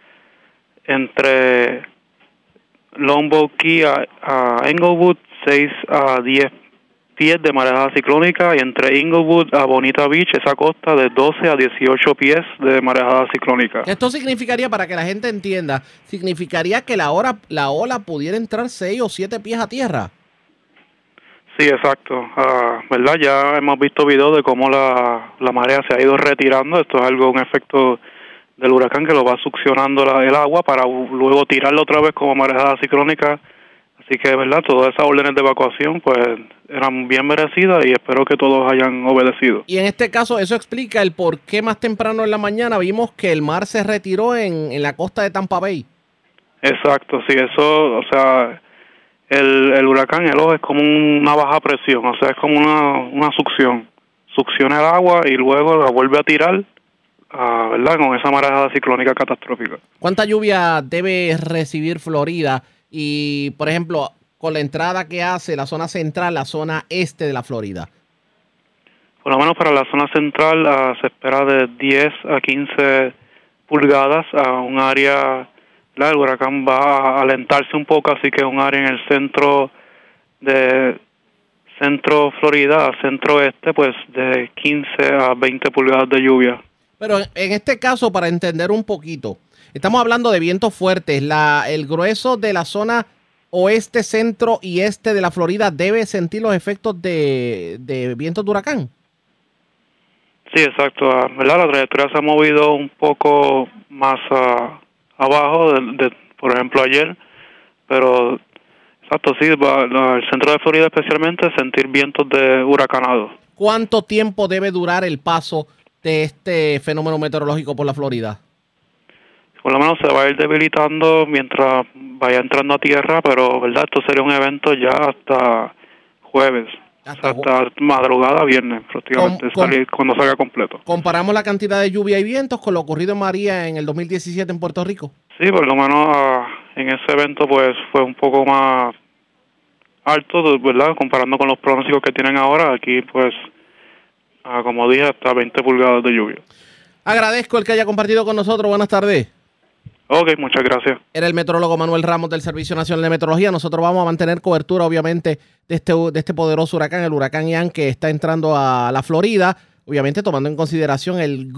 entre Longboat Key a Englewood, 6 a 10 pies de marejada ciclónica, y entre Inglewood a Bonita Beach, esa costa, de 12 a 18 pies de marejada ciclónica. Esto significaría, para que la gente entienda, significaría que la ola pudiera entrar 6 o 7 pies a tierra. Sí, exacto. ¿Verdad? Ya hemos visto videos de cómo la marea se ha ido retirando. Esto es un efecto del huracán que lo va succionando el agua para luego tirarlo otra vez como marejada ciclónica. Así que, ¿verdad?, todas esas órdenes de evacuación pues eran bien merecidas y espero que todos hayan obedecido. Y en este caso eso explica el por qué más temprano en la mañana vimos que el mar se retiró en la costa de Tampa Bay. Exacto, sí, eso, o sea, el huracán, el ojo es como una baja presión, o sea, es como una succión. Succiona el agua y luego la vuelve a tirar, ¿verdad?, con esa marejada ciclónica catastrófica. ¿Cuánta lluvia debe recibir Florida? Y, por ejemplo, con la entrada que hace la zona central, la zona este de la Florida. Por lo menos para la zona central se espera de 10 a 15 pulgadas a un área. El huracán va a alentarse un poco, así que un área en el centro de centro Florida a centro este, pues de 15 a 20 pulgadas de lluvia. Pero en este caso, para entender un poquito, estamos hablando de vientos fuertes. El grueso de la zona oeste, centro y este de la Florida debe sentir los efectos de vientos de huracán. Sí, exacto. ¿Verdad? La trayectoria se ha movido un poco más abajo, por ejemplo, ayer. Pero, exacto, sí, el centro de Florida especialmente sentir vientos de huracanados. ¿Cuánto tiempo debe durar el paso de este fenómeno meteorológico por la Florida? Por lo menos se va a ir debilitando mientras vaya entrando a tierra, pero verdad, esto sería un evento ya hasta jueves, hasta madrugada viernes prácticamente, cuando salga completo. ¿Comparamos la cantidad de lluvia y vientos con lo ocurrido en María en el 2017 en Puerto Rico? Sí, por lo menos en ese evento pues fue un poco más alto, ¿verdad? Comparando con los pronósticos que tienen ahora, aquí pues, como dije, hasta 20 pulgadas de lluvia. Agradezco el que haya compartido con nosotros. Buenas tardes. Ok, muchas gracias. Era el metrólogo Manuel Ramos del Servicio Nacional de Meteorología. Nosotros vamos a mantener cobertura, obviamente, de este poderoso huracán, el huracán Ian, que está entrando a la Florida. Obviamente, tomando en consideración el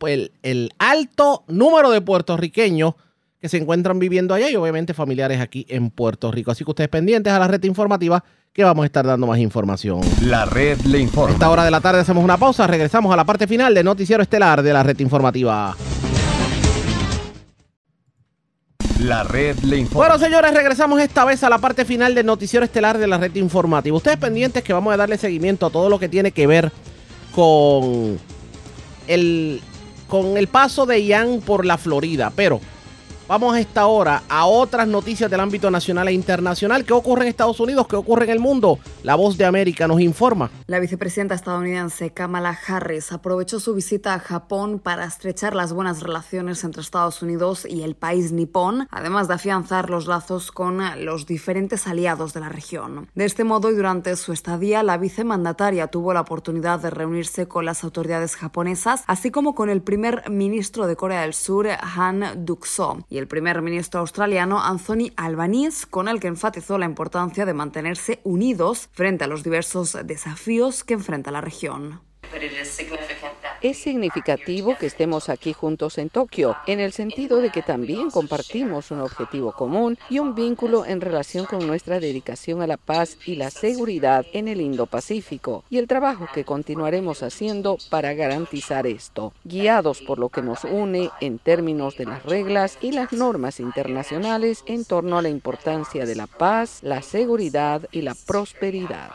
alto número de puertorriqueños que se encuentran viviendo allá y, obviamente, familiares aquí en Puerto Rico. Así que ustedes pendientes a la red informativa, que vamos a estar dando más información. La red le informa. A esta hora de la tarde hacemos una pausa. Regresamos a la parte final del noticiero estelar de la red informativa. La red le informa. Bueno, señores, regresamos esta vez a la parte final del noticiero estelar de la red informativa. Ustedes pendientes que vamos a darle seguimiento a todo lo que tiene que ver con el paso de Ian por la Florida. Pero vamos a esta hora a otras noticias del ámbito nacional e internacional. ¿Qué ocurre en Estados Unidos? ¿Qué ocurre en el mundo? La Voz de América nos informa. La vicepresidenta estadounidense Kamala Harris aprovechó su visita a Japón para estrechar las buenas relaciones entre Estados Unidos y el país nipón, además de afianzar los lazos con los diferentes aliados de la región. De este modo, y durante su estadía, la vicemandataria tuvo la oportunidad de reunirse con las autoridades japonesas, así como con el primer ministro de Corea del Sur, Han Duck-soo, y el primer ministro australiano Anthony Albanese, con el que enfatizó la importancia de mantenerse unidos frente a los diversos desafíos que enfrenta la región. Es significativo que estemos aquí juntos en Tokio, en el sentido de que también compartimos un objetivo común y un vínculo en relación con nuestra dedicación a la paz y la seguridad en el Indo-Pacífico y el trabajo que continuaremos haciendo para garantizar esto, guiados por lo que nos une en términos de las reglas y las normas internacionales en torno a la importancia de la paz, la seguridad y la prosperidad.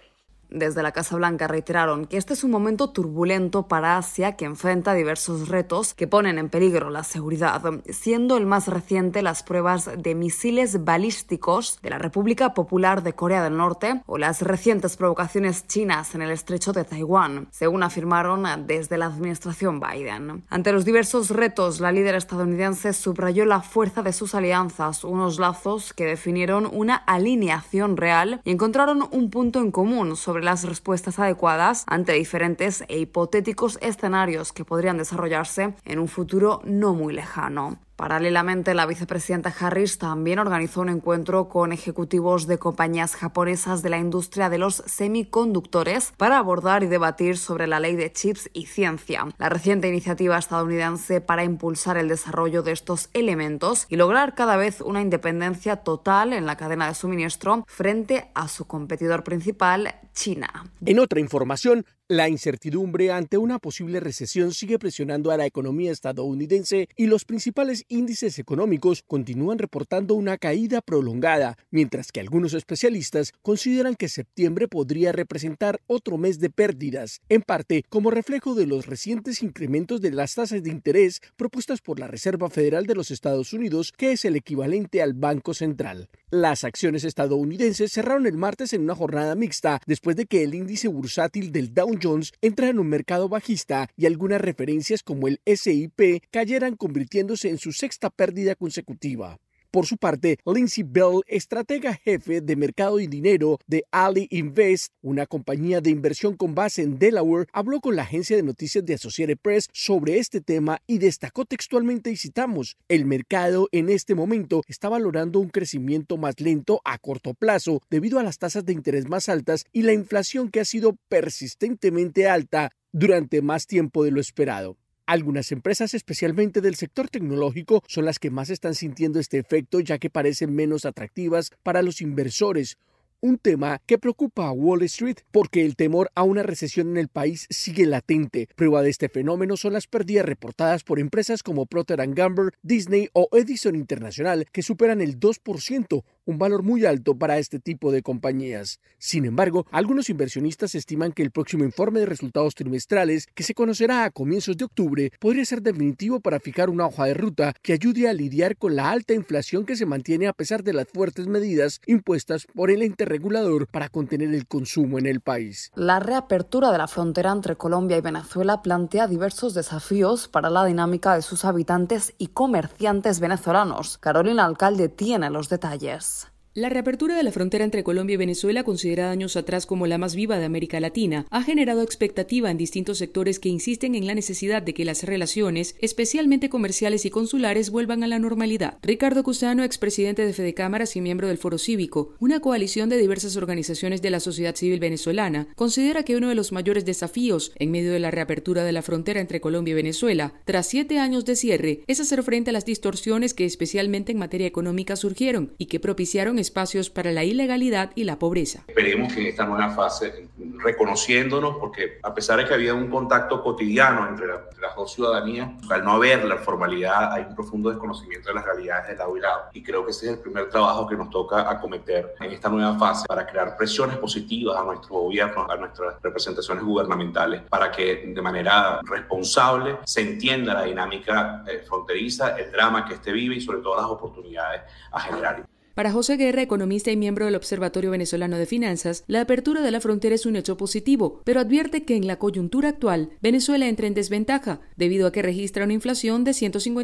Desde la Casa Blanca reiteraron que este es un momento turbulento para Asia que enfrenta diversos retos que ponen en peligro la seguridad, siendo el más reciente las pruebas de misiles balísticos de la República Popular de Corea del Norte o las recientes provocaciones chinas en el estrecho de Taiwán, según afirmaron desde la administración Biden. Ante los diversos retos, la líder estadounidense subrayó la fuerza de sus alianzas, unos lazos que definieron una alineación real y encontraron un punto en común sobre las respuestas adecuadas ante diferentes e hipotéticos escenarios que podrían desarrollarse en un futuro no muy lejano. Paralelamente, la vicepresidenta Harris también organizó un encuentro con ejecutivos de compañías japonesas de la industria de los semiconductores para abordar y debatir sobre la ley de chips y ciencia, la reciente iniciativa estadounidense para impulsar el desarrollo de estos elementos y lograr cada vez una independencia total en la cadena de suministro frente a su competidor principal, China. En otra información, la incertidumbre ante una posible recesión sigue presionando a la economía estadounidense y los principales índices económicos continúan reportando una caída prolongada, mientras que algunos especialistas consideran que septiembre podría representar otro mes de pérdidas, en parte como reflejo de los recientes incrementos de las tasas de interés propuestas por la Reserva Federal de los Estados Unidos, que es el equivalente al Banco Central. Las acciones estadounidenses cerraron el martes en una jornada mixta después de que el índice bursátil del Dow Jones entra en un mercado bajista y algunas referencias como el S&P cayeran, convirtiéndose en su sexta pérdida consecutiva. Por su parte, Lindsay Bell, estratega jefe de mercado y dinero de Ali Invest, una compañía de inversión con base en Delaware, habló con la agencia de noticias de Associated Press sobre este tema y destacó textualmente, y citamos: "El mercado en este momento está valorando un crecimiento más lento a corto plazo debido a las tasas de interés más altas y la inflación que ha sido persistentemente alta durante más tiempo de lo esperado". Algunas empresas, especialmente del sector tecnológico, son las que más están sintiendo este efecto, ya que parecen menos atractivas para los inversores. Un tema que preocupa a Wall Street porque el temor a una recesión en el país sigue latente. Prueba de este fenómeno son las pérdidas reportadas por empresas como Procter & Gamble, Disney o Edison International, que superan el 2%, un valor muy alto para este tipo de compañías. Sin embargo, algunos inversionistas estiman que el próximo informe de resultados trimestrales, que se conocerá a comienzos de octubre, podría ser definitivo para fijar una hoja de ruta que ayude a lidiar con la alta inflación que se mantiene a pesar de las fuertes medidas impuestas por el ente regulador para contener el consumo en el país. La reapertura de la frontera entre Colombia y Venezuela plantea diversos desafíos para la dinámica de sus habitantes y comerciantes venezolanos. Carolina Alcalde tiene los detalles. La reapertura de la frontera entre Colombia y Venezuela, considerada años atrás como la más viva de América Latina, ha generado expectativa en distintos sectores que insisten en la necesidad de que las relaciones, especialmente comerciales y consulares, vuelvan a la normalidad. Ricardo Cusano, expresidente de Fedecámaras y miembro del Foro Cívico, una coalición de diversas organizaciones de la sociedad civil venezolana, considera que uno de los mayores desafíos en medio de la reapertura de la frontera entre Colombia y Venezuela, tras 7 años de cierre, es hacer frente a las distorsiones que especialmente en materia económica surgieron y que propiciaron espacios para la ilegalidad y la pobreza. Esperemos que en esta nueva fase, reconociéndonos, porque a pesar de que había un contacto cotidiano entre las dos ciudadanías, al no haber la formalidad hay un profundo desconocimiento de las realidades de lado y lado. Y creo que ese es el primer trabajo que nos toca acometer en esta nueva fase para crear presiones positivas a nuestro gobierno, a nuestras representaciones gubernamentales, para que de manera responsable se entienda la dinámica fronteriza, el drama que este vive y sobre todo las oportunidades a generar. Para José Guerra, economista y miembro del Observatorio Venezolano de Finanzas, la apertura de la frontera es un hecho positivo, pero advierte que en la coyuntura actual, Venezuela entra en desventaja, debido a que registra una inflación de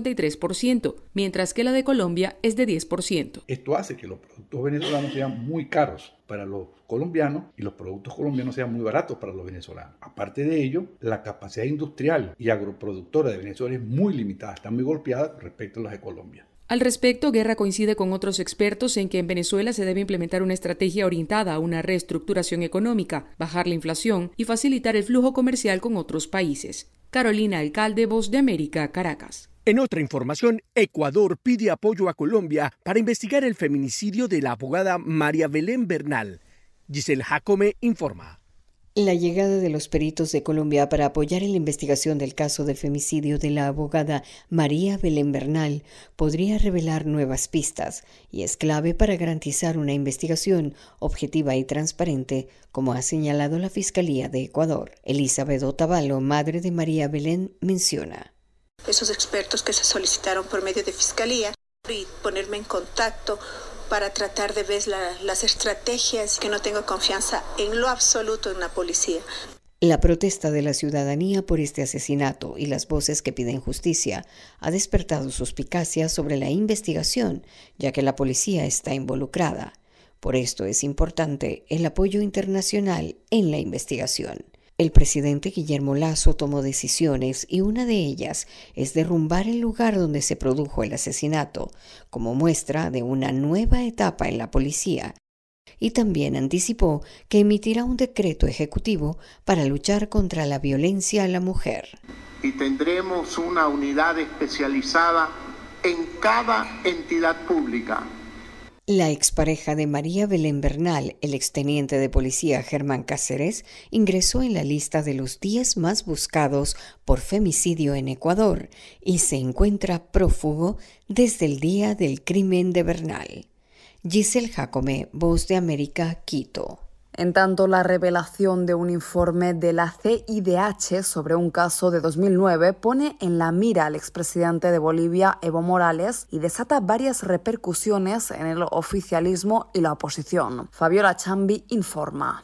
153%, mientras que la de Colombia es de 10%. Esto hace que los productos venezolanos sean muy caros para los colombianos y los productos colombianos sean muy baratos para los venezolanos. Aparte de ello, la capacidad industrial y agroproductora de Venezuela es muy limitada, está muy golpeada respecto a las de Colombia. Al respecto, Guerra coincide con otros expertos en que en Venezuela se debe implementar una estrategia orientada a una reestructuración económica, bajar la inflación y facilitar el flujo comercial con otros países. Carolina Alcalde, Voz de América, Caracas. En otra información, Ecuador pide apoyo a Colombia para investigar el feminicidio de la abogada María Belén Bernal. Giselle Jacome informa. La llegada de los peritos de Colombia para apoyar en la investigación del caso de femicidio de la abogada María Belén Bernal podría revelar nuevas pistas y es clave para garantizar una investigación objetiva y transparente, como ha señalado la Fiscalía de Ecuador. Elizabeth Otavalo, madre de María Belén, menciona. Esos expertos que se solicitaron por medio de Fiscalía y ponerme en contacto para tratar de ver las estrategias, que no tengo confianza en lo absoluto en la policía. La protesta de la ciudadanía por este asesinato y las voces que piden justicia ha despertado suspicacias sobre la investigación, ya que la policía está involucrada. Por esto es importante el apoyo internacional en la investigación. El presidente Guillermo Lasso tomó decisiones y una de ellas es derrumbar el lugar donde se produjo el asesinato, como muestra de una nueva etapa en la policía. Y también anticipó que emitirá un decreto ejecutivo para luchar contra la violencia a la mujer. Y tendremos una unidad especializada en cada entidad pública. La expareja de María Belén Bernal, el exteniente de policía Germán Cáceres, ingresó en la lista de los 10 más buscados por femicidio en Ecuador y se encuentra prófugo desde el día del crimen de Bernal. Giselle Jacome, Voz de América, Quito. En tanto, la revelación de un informe de la CIDH sobre un caso de 2009 pone en la mira al expresidente de Bolivia, Evo Morales, y desata varias repercusiones en el oficialismo y la oposición. Fabiola Chambi informa.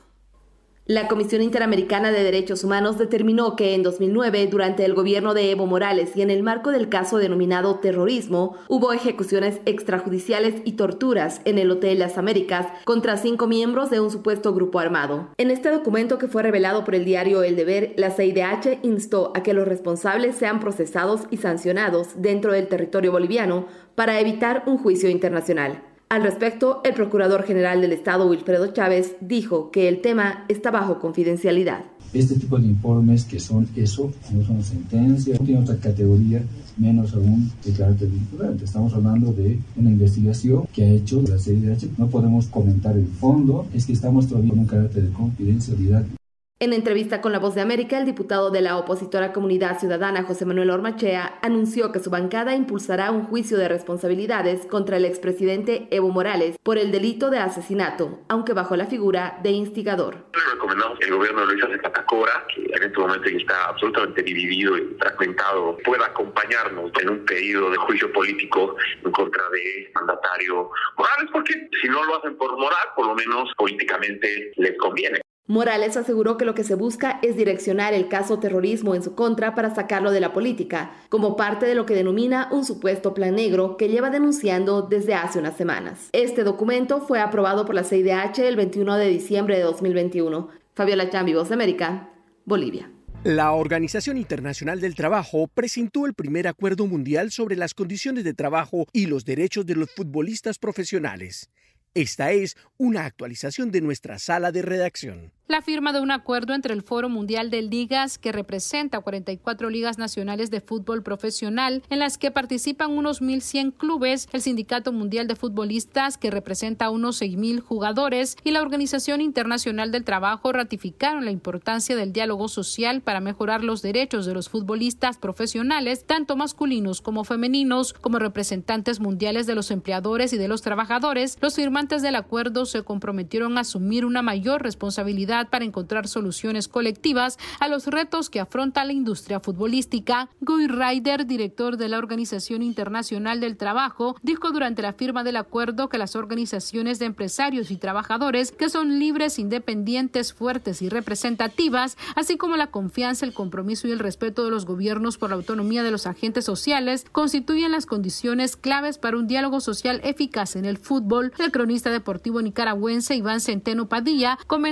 La Comisión Interamericana de Derechos Humanos determinó que en 2009, durante el gobierno de Evo Morales y en el marco del caso denominado terrorismo, hubo ejecuciones extrajudiciales y torturas en el Hotel Las Américas contra 5 miembros de un supuesto grupo armado. En este documento que fue revelado por el diario El Deber, la CIDH instó a que los responsables sean procesados y sancionados dentro del territorio boliviano para evitar un juicio internacional. Al respecto, el Procurador General del Estado, Wilfredo Chávez, dijo que el tema está bajo confidencialidad. Este tipo de informes que son eso, no son sentencias, no tiene otra categoría, menos aún de carácter vinculante. Estamos hablando de una investigación que ha hecho la CIDH. No podemos comentar el fondo, es que estamos todavía con un carácter de confidencialidad. En entrevista con La Voz de América, el diputado de la opositora Comunidad Ciudadana, José Manuel Ormachea, anunció que su bancada impulsará un juicio de responsabilidades contra el expresidente Evo Morales por el delito de asesinato, aunque bajo la figura de instigador. Le recomendamos que el gobierno de Luis Arce Catacora, que en este momento está absolutamente dividido y fragmentado, pueda acompañarnos en un pedido de juicio político en contra de mandatario Morales, porque si no lo hacen por moral, por lo menos políticamente les conviene. Morales aseguró que lo que se busca es direccionar el caso terrorismo en su contra para sacarlo de la política, como parte de lo que denomina un supuesto plan negro que lleva denunciando desde hace unas semanas. Este documento fue aprobado por la CIDH el 21 de diciembre de 2021. Fabiola Chambi, Voz de América, Bolivia. La Organización Internacional del Trabajo presentó el primer acuerdo mundial sobre las condiciones de trabajo y los derechos de los futbolistas profesionales. Esta es una actualización de nuestra sala de redacción. La firma de un acuerdo entre el Foro Mundial de Ligas, que representa 44 ligas nacionales de fútbol profesional, en las que participan unos 1.100 clubes, el Sindicato Mundial de Futbolistas, que representa unos 6.000 jugadores, y la Organización Internacional del Trabajo ratificaron la importancia del diálogo social para mejorar los derechos de los futbolistas profesionales, tanto masculinos como femeninos, como representantes mundiales de los empleadores y de los trabajadores. Los firmantes del acuerdo se comprometieron a asumir una mayor responsabilidad para encontrar soluciones colectivas a los retos que afronta la industria futbolística. Guy Ryder, director de la Organización Internacional del Trabajo, dijo durante la firma del acuerdo que las organizaciones de empresarios y trabajadores, que son libres, independientes, fuertes y representativas, así como la confianza, el compromiso y el respeto de los gobiernos por la autonomía de los agentes sociales, constituyen las condiciones claves para un diálogo social eficaz en el fútbol. El cronista deportivo nicaragüense Iván Centeno Padilla comentó a La Voz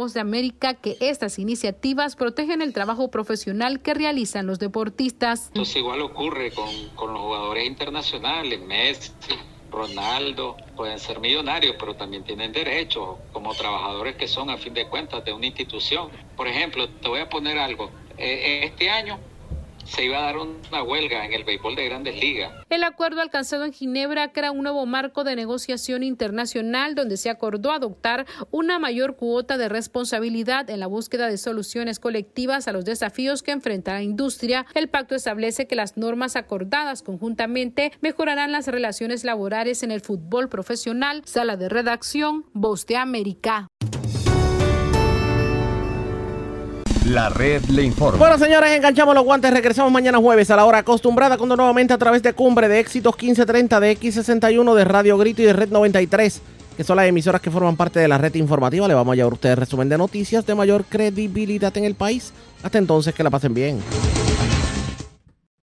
Voz de América que estas iniciativas protegen el trabajo profesional que realizan los deportistas. Entonces igual ocurre con los jugadores internacionales, Messi, Ronaldo, pueden ser millonarios, pero también tienen derechos como trabajadores que son a fin de cuentas de una institución. Por ejemplo, te voy a poner algo, este año se iba a dar una huelga en el béisbol de Grandes Ligas. El acuerdo alcanzado en Ginebra crea un nuevo marco de negociación internacional donde se acordó adoptar una mayor cuota de responsabilidad en la búsqueda de soluciones colectivas a los desafíos que enfrenta la industria. El pacto establece que las normas acordadas conjuntamente mejorarán las relaciones laborales en el fútbol profesional. Sala de redacción, Voz de América. La red le informa. Bueno, señores, enganchamos los guantes. Regresamos mañana jueves a la hora acostumbrada, cuando nuevamente a través de Cumbre, de Éxitos 1530, de X61, de Radio Grito y de Red 93, que son las emisoras que forman parte de la red informativa, le vamos a llevar a ustedes resumen de noticias de mayor credibilidad en el país. Hasta entonces, que la pasen bien.